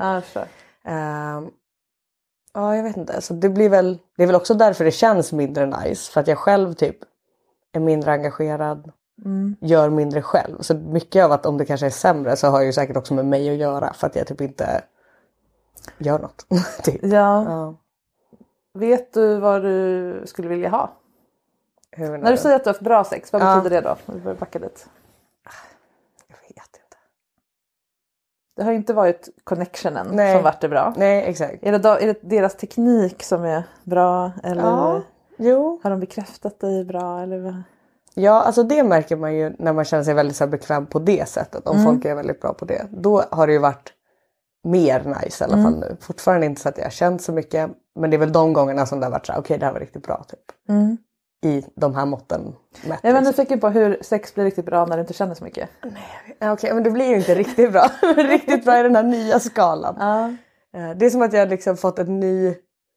Ja, jag vet inte. Så det är väl också därför det känns mindre nice. För att jag själv typ är mindre engagerad. Gör mindre själv. Så mycket av att om det kanske är sämre så har jag ju säkert också med mig att göra. För att jag typ inte gör något. Typ. Ja. Vet du vad du skulle vilja ha? När du säger att du har haft bra sex, vad betyder det då? Vi börjar backa dit. Jag vet inte. Det har inte varit connectionen som varit det bra. Nej, exakt. Är det deras teknik som är bra? Eller har de bekräftat dig bra? Eller? Ja, alltså det märker man ju när man känner sig väldigt så här bekväm på det sättet. Om folk är väldigt bra på det. Då har det ju varit mer nice i alla fall nu. Fortfarande inte så att jag har känt så mycket. Men det är väl de gångerna som det har varit så här, okej, det här var riktigt bra typ. I de här måtten. Jag var nyfiken på hur sex blir riktigt bra när du inte känner så mycket. Nej, okej, men det blir ju inte riktigt bra. Riktigt bra i den här nya skalan. Det är som att jag liksom fått en ny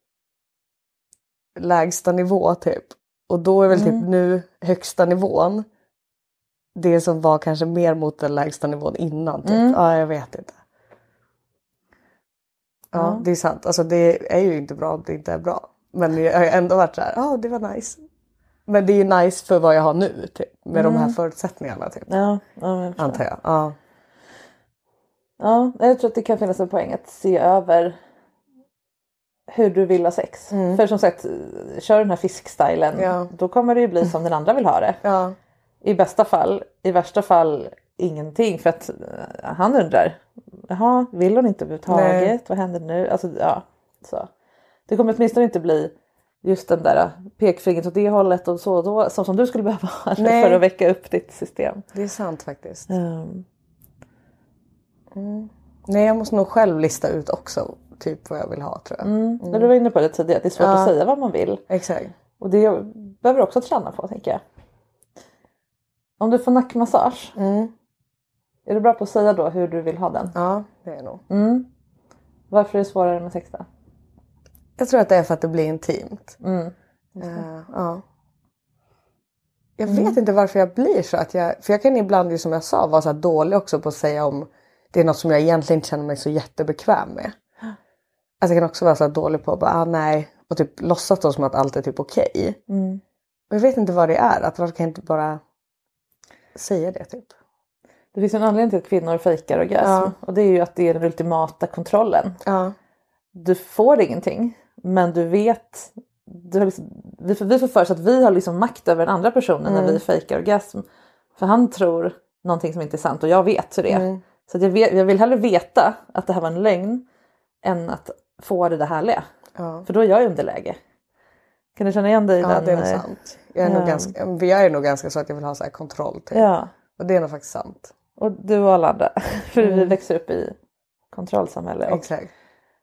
lägsta nivå typ. Och då är väl typ nu högsta nivån det som var kanske mer mot den lägsta nivån innan typ. Ja, jag vet inte. Ja, det är sant. Alltså det är ju inte bra om det inte är bra. Men jag har ändå varit så här, det var nice. Men det är ju nice för vad jag har nu typ. Med de här förutsättningarna typ. Ja, antar jag. Ja. Ja, jag tror att det kan finnas en poäng att se över hur du vill ha sex. För som sagt, kör den här fiskstylen. Då kommer det ju bli som den andra vill ha det. I bästa fall. I värsta fall ingenting. För att han undrar. Jaha, vill hon inte överhuvudtaget? Nej. Vad händer nu? Alltså, så. Det kommer åtminstone inte bli just den där pekfingret åt det hållet och så då, som du skulle behöva för att väcka upp ditt system. Det är sant faktiskt. Nej, jag måste nog själv lista ut också typ vad jag vill ha, tror jag. Men du var inne på det tidigare, det är svårt att säga vad man vill. Exakt. Och det behöver också träna på, tänker jag. Om du får nackmassage, är du bra på att säga då hur du vill ha den? Ja, det är nog. Varför är det svårare med sex då? Jag tror att det är för att det blir intimt. Jag vet inte varför jag blir så att för jag kan ibland ju, som jag sa, vara så här dålig också på att säga om det är något som jag egentligen inte känner mig så jättebekväm med. Alltså jag kan också vara så här dålig på att bara, nej, och typ låtsas då som att allt är typ okej. Och jag vet inte vad det är, att varför kan jag inte bara säga det typ. Det finns en anledning till att kvinnor fejkar orgasm. Och det är ju att det är den ultimata kontrollen. Du får ingenting. Men du vet. Vi får för sig att vi har liksom makt över den andra personen när vi fejkar orgasm. För han tror någonting som inte är sant. Och jag vet hur det är. Så att jag vill hellre veta att det här var en lögn. Än att få det härliga. För då är jag i underläge. Kan du känna igen dig i den? Ja, det är sant. Jag är nog ganska så att jag vill ha så här kontroll till. Och det är nog faktiskt sant. Och du och alla andra. För vi växer upp i kontrollsamhälle. Exakt.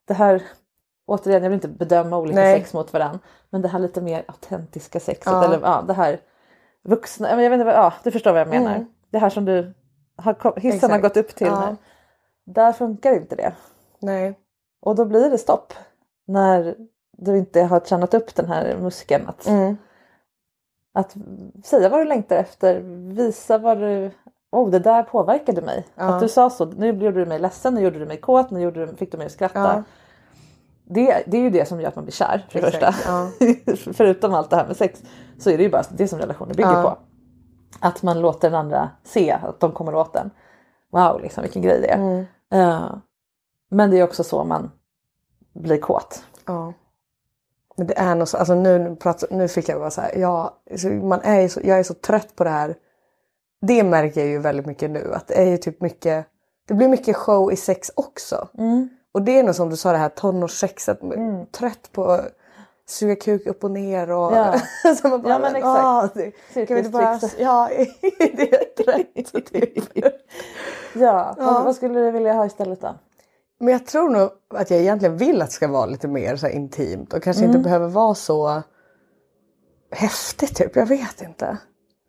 det här, återigen, jag vill inte bedöma olika sex mot varandra. Men det här lite mer autentiska sexet. Eller det här vuxna, jag vet inte, du förstår vad jag menar. Det här som du hissen har gått upp till nu. Där funkar inte det. Nej. Och då blir det stopp. När du inte har tränat upp den här muskeln. Att säga vad du längtar efter. Visa vad du... det där påverkade mig. Att du sa så. Nu gjorde du mig ledsen. Nu gjorde du mig kåt. Nu fick du mig att skratta. Det är ju det som gör att man blir kär. För det första. Förutom allt det här med sex. Så är det ju bara det som relationer bygger på. Att man låter den andra se. Att de kommer åt den. Wow, liksom vilken grej det är. Men det är också så man blir kåt. Ja. Men det är nog så, alltså nu fick jag bara så här, jag är så trött på det här. Det märker jag ju väldigt mycket nu, att det är ju typ mycket, det blir mycket show i sex också. Och det är nog som du sa, det här tonårssexet, trött på suga kuk upp och ner och så man bara, men exakt. Kan vi inte bara, det är trött typ. Vad skulle du vilja ha istället då? Men jag tror nog att jag egentligen vill att det ska vara lite mer så här intimt. Och kanske inte behöver vara så häftigt typ. Jag vet inte.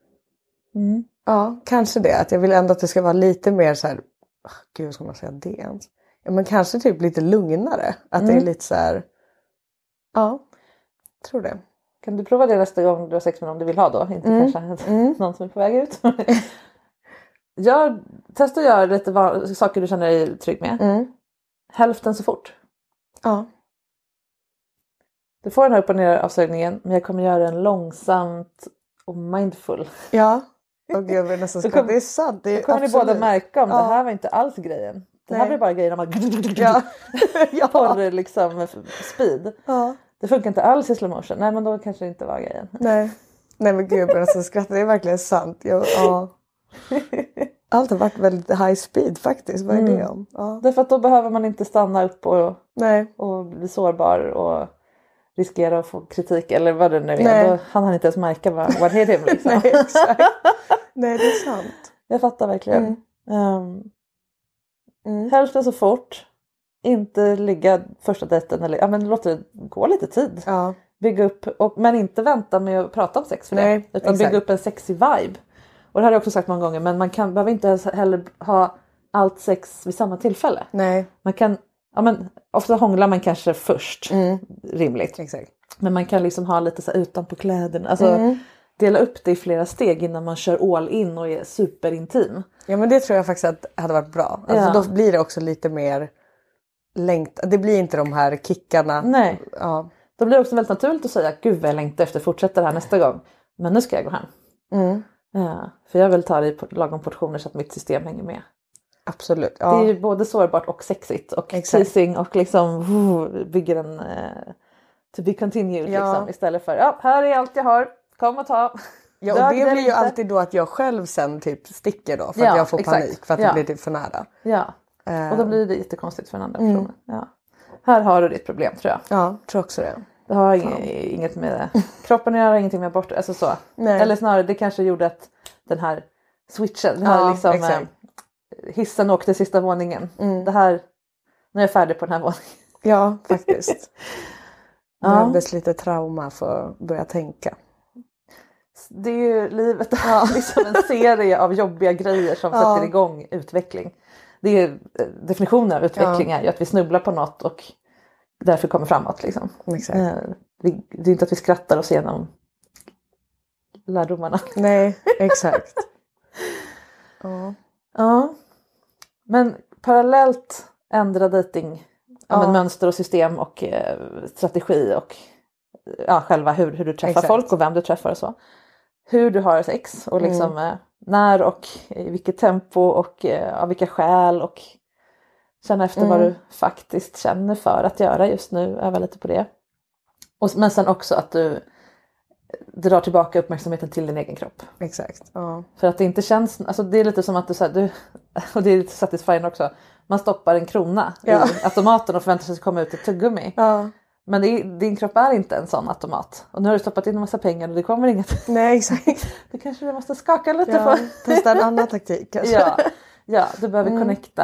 Ja, kanske det. Att jag vill ändå att det ska vara lite mer så här... Gud, hur ska man säga det ens? Ja, men kanske typ lite lugnare. Att det är lite så här... Ja, tror det. Kan du prova det nästa gång du har sex med någon du vill ha då? Inte kanske någon som är på väg ut. Testa att göra lite saker du känner dig trygg med. Hälften så fort. Ja. Du får den här upp och ner avsögningen. Men jag kommer göra den långsamt och mindful. Ja. Och gud, det är sant. Det är kommer ni båda märka om det här var inte alls grejen. Det här blir bara grejen om att porr liksom speed. Det funkar inte alls i slow motion. Nej, men då kanske det inte var grejen. Nej men gud, alltså skrattar. Det är verkligen sant. Allt har varit väldigt high speed faktiskt. Vad är det om? Därför att då behöver man inte stanna upp och bli sårbar och riskera att få kritik eller vad det nu är. Då han inte ens märka vad det är liksom. Nej, exakt. Nej, det är sant. Jag fattar verkligen. Hälften så fort. Inte ligga första dejten eller men låt det gå lite tid. Bygga upp men inte vänta med att prata om sex för det. Utan bygga upp en sexy vibe. Och det har jag också sagt många gånger, men man behöver inte heller ha allt sex vid samma tillfälle. Nej. Man kan, ofta hånglar man kanske först, rimligt. Exakt. Men man kan liksom ha lite så här utanpå kläderna, alltså dela upp det i flera steg innan man kör all in och är superintim. Ja, men det tror jag faktiskt att hade varit bra. Alltså då blir det också lite mer det blir inte de här kickarna. Nej. Ja. Då blir det också väldigt naturligt att säga, gud vad jag längtar efter, fortsätter här nästa gång. Men nu ska jag gå hem. Ja, för jag vill ta det i lagom portioner så att mitt system hänger med. Absolut. Ja. Det är ju både sårbart och sexigt och teasing och liksom bygger en to be continued liksom, istället för här är allt jag har, kom och ta. Ja, och det blir ju alltid då att jag själv sen typ sticker då för att jag får panik för att det blir typ för nära. Ja. Och då blir det jättekonstigt för den andra personen. Ja. Här har du ditt problem tror jag. Ja, tror också det. Det har inget med kroppen att göra, ingenting med bort, alltså så. Nej. Eller snarare det kanske gjorde att den här switchen, den här liksom hissen åkte sista våningen. Det här, nu är jag färdig på den här våningen. Ja, faktiskt. Det behövdes lite trauma för att börja tänka. Det är ju livet, liksom en serie av jobbiga grejer som sätter igång utveckling. Det är definitionen av utveckling är ju att vi snubblar på något och därför kommer framåt liksom. Exakt. Det är inte att vi skrattar oss igenom lärdomarna. Nej, exakt. Ja. Men parallellt ändra dating mönster och system och strategi och själva hur du träffar folk och vem du träffar och så. Hur du har sex och liksom när och i vilket tempo och av vilka skäl och känna efter vad du faktiskt känner för att göra just nu. Öva lite på det. Men sen också att du drar tillbaka uppmärksamheten till din egen kropp. Exakt. Ja. För att det inte känns, alltså det är lite som att du och det är lite satisfying också. Man stoppar en krona i automaten och förväntar sig att komma ut ett tuggummi. Ja. Men din kropp är inte en sån automat. Och nu har du stoppat in en massa pengar och det kommer inget. Nej, exakt. Du kanske måste skaka lite på. Testa en annan taktik kanske. Ja, du behöver connecta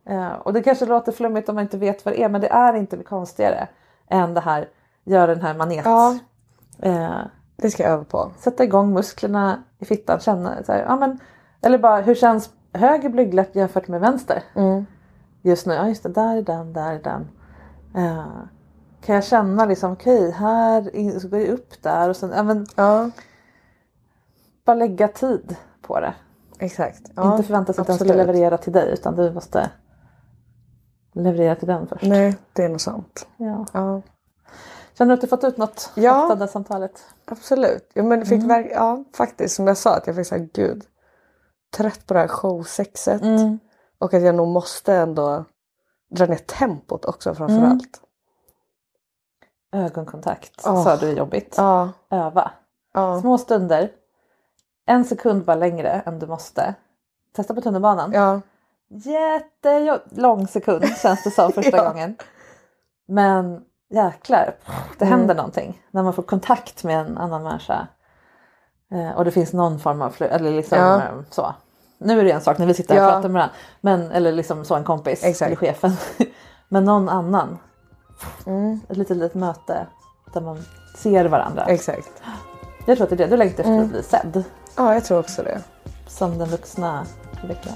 Och det kanske låter flummigt om man inte vet vad det är. Men det är inte konstigare än det här. Gör den här manet. Ja. Det ska jag öva på. Sätta igång musklerna i fittan. Känna så här, ja, men, eller bara hur känns höger blygdläpp jämfört med vänster. Just nu. Ja just det, där är den. Kan jag känna liksom okej, här så går jag upp där. Och sen, bara lägga tid på det. Exakt. Inte förvänta sig att den ska leverera till dig. Utan du måste leverera till den först. Nej, det är nog sant. Ja. Känner du att du fått ut något av det samtalet? Absolut. Ja, men fick faktiskt som jag sa att jag fick säga gud. Trött på det här showsexet. Och att jag nog måste ändå dra ner tempot också framförallt. Ögonkontakt sa du är jobbigt. Öva. Små stunder. 1 sekund bara längre än du måste. Testa på tunnelbanan. Jättelång sekund känns det som första gången. Men jäklar, det händer någonting. När man får kontakt med en annan människa. Och det finns någon form av eller liksom så. Nu är det en sak när vi sitter här och pratar med varandra. Men, eller liksom så en kompis. Exakt. Eller chefen. Men någon annan. Ett litet möte. Där man ser varandra. Exakt. Jag tror att det är det du längtar efter att bli sedd. Ja, jag tror också det. Som den vuxna Rebecka.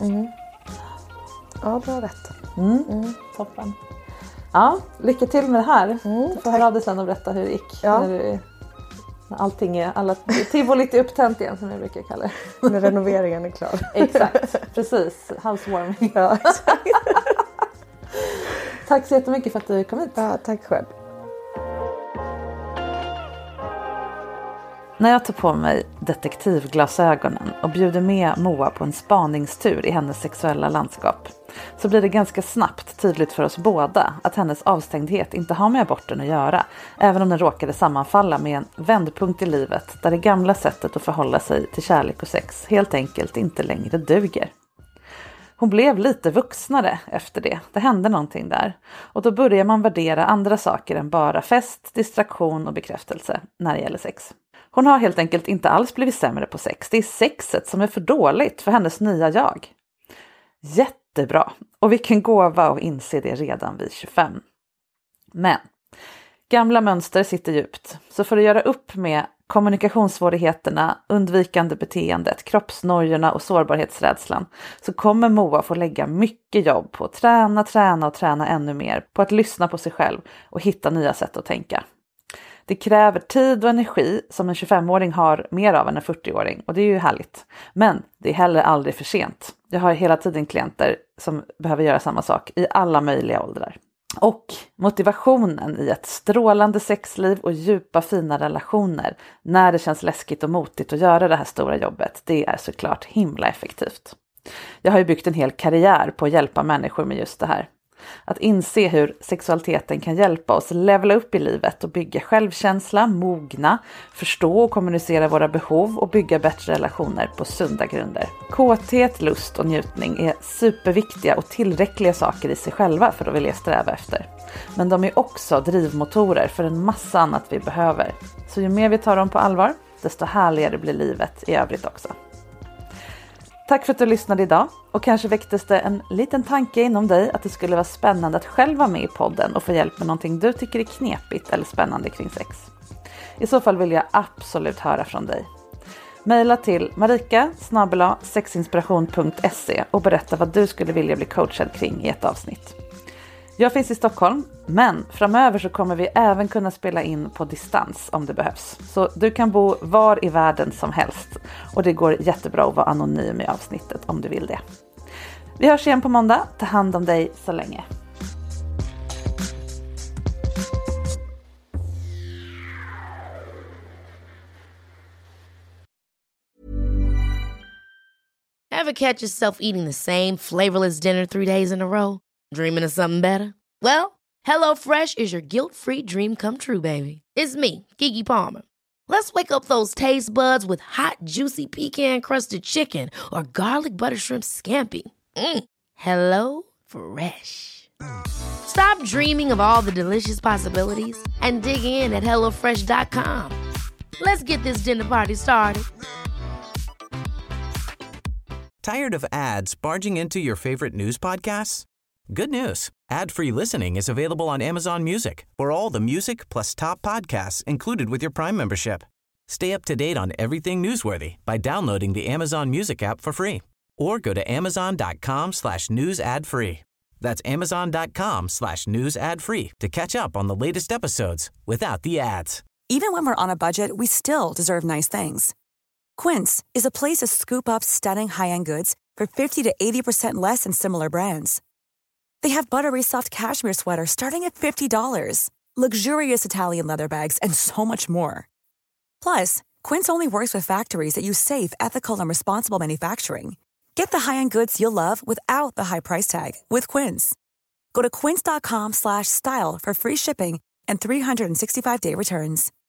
Ja, du har rätt. Toppen. Ja, lycka till med det här. Du får höra av dig sen och berätta hur det gick. När allting är, alla tivolit är upptänt igen som jag brukar kalla det. När renoveringen är klar. Exakt, precis. Housewarming. Ja, exakt. Tack så jättemycket för att du kom hit. Ja, tack själv. När jag tar på mig detektivglasögonen och bjuder med Moa på en spaningstur i hennes sexuella landskap så blir det ganska snabbt tydligt för oss båda att hennes avstängdhet inte har med aborten att göra, även om den råkade sammanfalla med en vändpunkt i livet där det gamla sättet att förhålla sig till kärlek och sex helt enkelt inte längre duger. Hon blev lite vuxnare efter det. Det hände någonting där. Och då börjar man värdera andra saker än bara fest, distraktion och bekräftelse när det gäller sex. Hon har helt enkelt inte alls blivit sämre på sex. Det är sexet som är för dåligt för hennes nya jag. Jättebra. Och vilken gåva att inse det redan vid 25. Men gamla mönster sitter djupt. Så för att göra upp med kommunikationssvårigheterna, undvikande beteendet, kroppsnojorna och sårbarhetsrädslan så kommer Moa få lägga mycket jobb på att träna ännu mer, på att lyssna på sig själv och hitta nya sätt att tänka. Det kräver tid och energi som en 25-åring har mer av än en 40-åring och det är ju härligt. Men det är heller aldrig för sent. Jag har hela tiden klienter som behöver göra samma sak i alla möjliga åldrar. Och motivationen i ett strålande sexliv och djupa fina relationer när det känns läskigt och motigt att göra det här stora jobbet, det är såklart himla effektivt. Jag har ju byggt en hel karriär på att hjälpa människor med just det här. Att inse hur sexualiteten kan hjälpa oss levela upp i livet och bygga självkänsla, mogna, förstå och kommunicera våra behov och bygga bättre relationer på sunda grunder. Kåthet, lust och njutning är superviktiga och tillräckliga saker i sig själva för att vilja sträva efter. Men de är också drivmotorer för en massa annat vi behöver. Så ju mer vi tar dem på allvar, desto härligare blir livet i övrigt också. Tack för att du lyssnade idag och kanske väcktes det en liten tanke inom dig att det skulle vara spännande att själv vara med i podden och få hjälp med någonting du tycker är knepigt eller spännande kring sex. I så fall vill jag absolut höra från dig. Maila till marika@sexinspiration.se och berätta vad du skulle vilja bli coachad kring i ett avsnitt. Jag finns i Stockholm, men framöver så kommer vi även kunna spela in på distans om det behövs. Så du kan bo var i världen som helst och det går jättebra att vara anonym i avsnittet om du vill det. Vi hörs igen på måndag. Ta hand om dig så länge. Ever catch yourself eating the same flavorless dinner 3 days in a row? Dreaming of something better? Well, HelloFresh is your guilt-free dream come true, baby. It's me, Keke Palmer. Let's wake up those taste buds with hot, juicy pecan-crusted chicken or garlic butter shrimp scampi. Hello Fresh. Stop dreaming of all the delicious possibilities and dig in at HelloFresh.com. Let's get this dinner party started. Tired of ads barging into your favorite news podcasts? Good news. Ad-free listening is available on Amazon Music for all the music plus top podcasts included with your Prime membership. Stay up to date on everything newsworthy by downloading the Amazon Music app for free or go to amazon.com/news ad free. That's amazon.com/news ad free to catch up on the latest episodes without the ads. Even when we're on a budget, we still deserve nice things. Quince is a place to scoop up stunning high-end goods for 50 to 80% less than similar brands. They have buttery soft cashmere sweaters starting at $50, luxurious Italian leather bags, and so much more. Plus, Quince only works with factories that use safe, ethical, and responsible manufacturing. Get the high-end goods you'll love without the high price tag with Quince. Go to quince.com/style for free shipping and 365-day returns.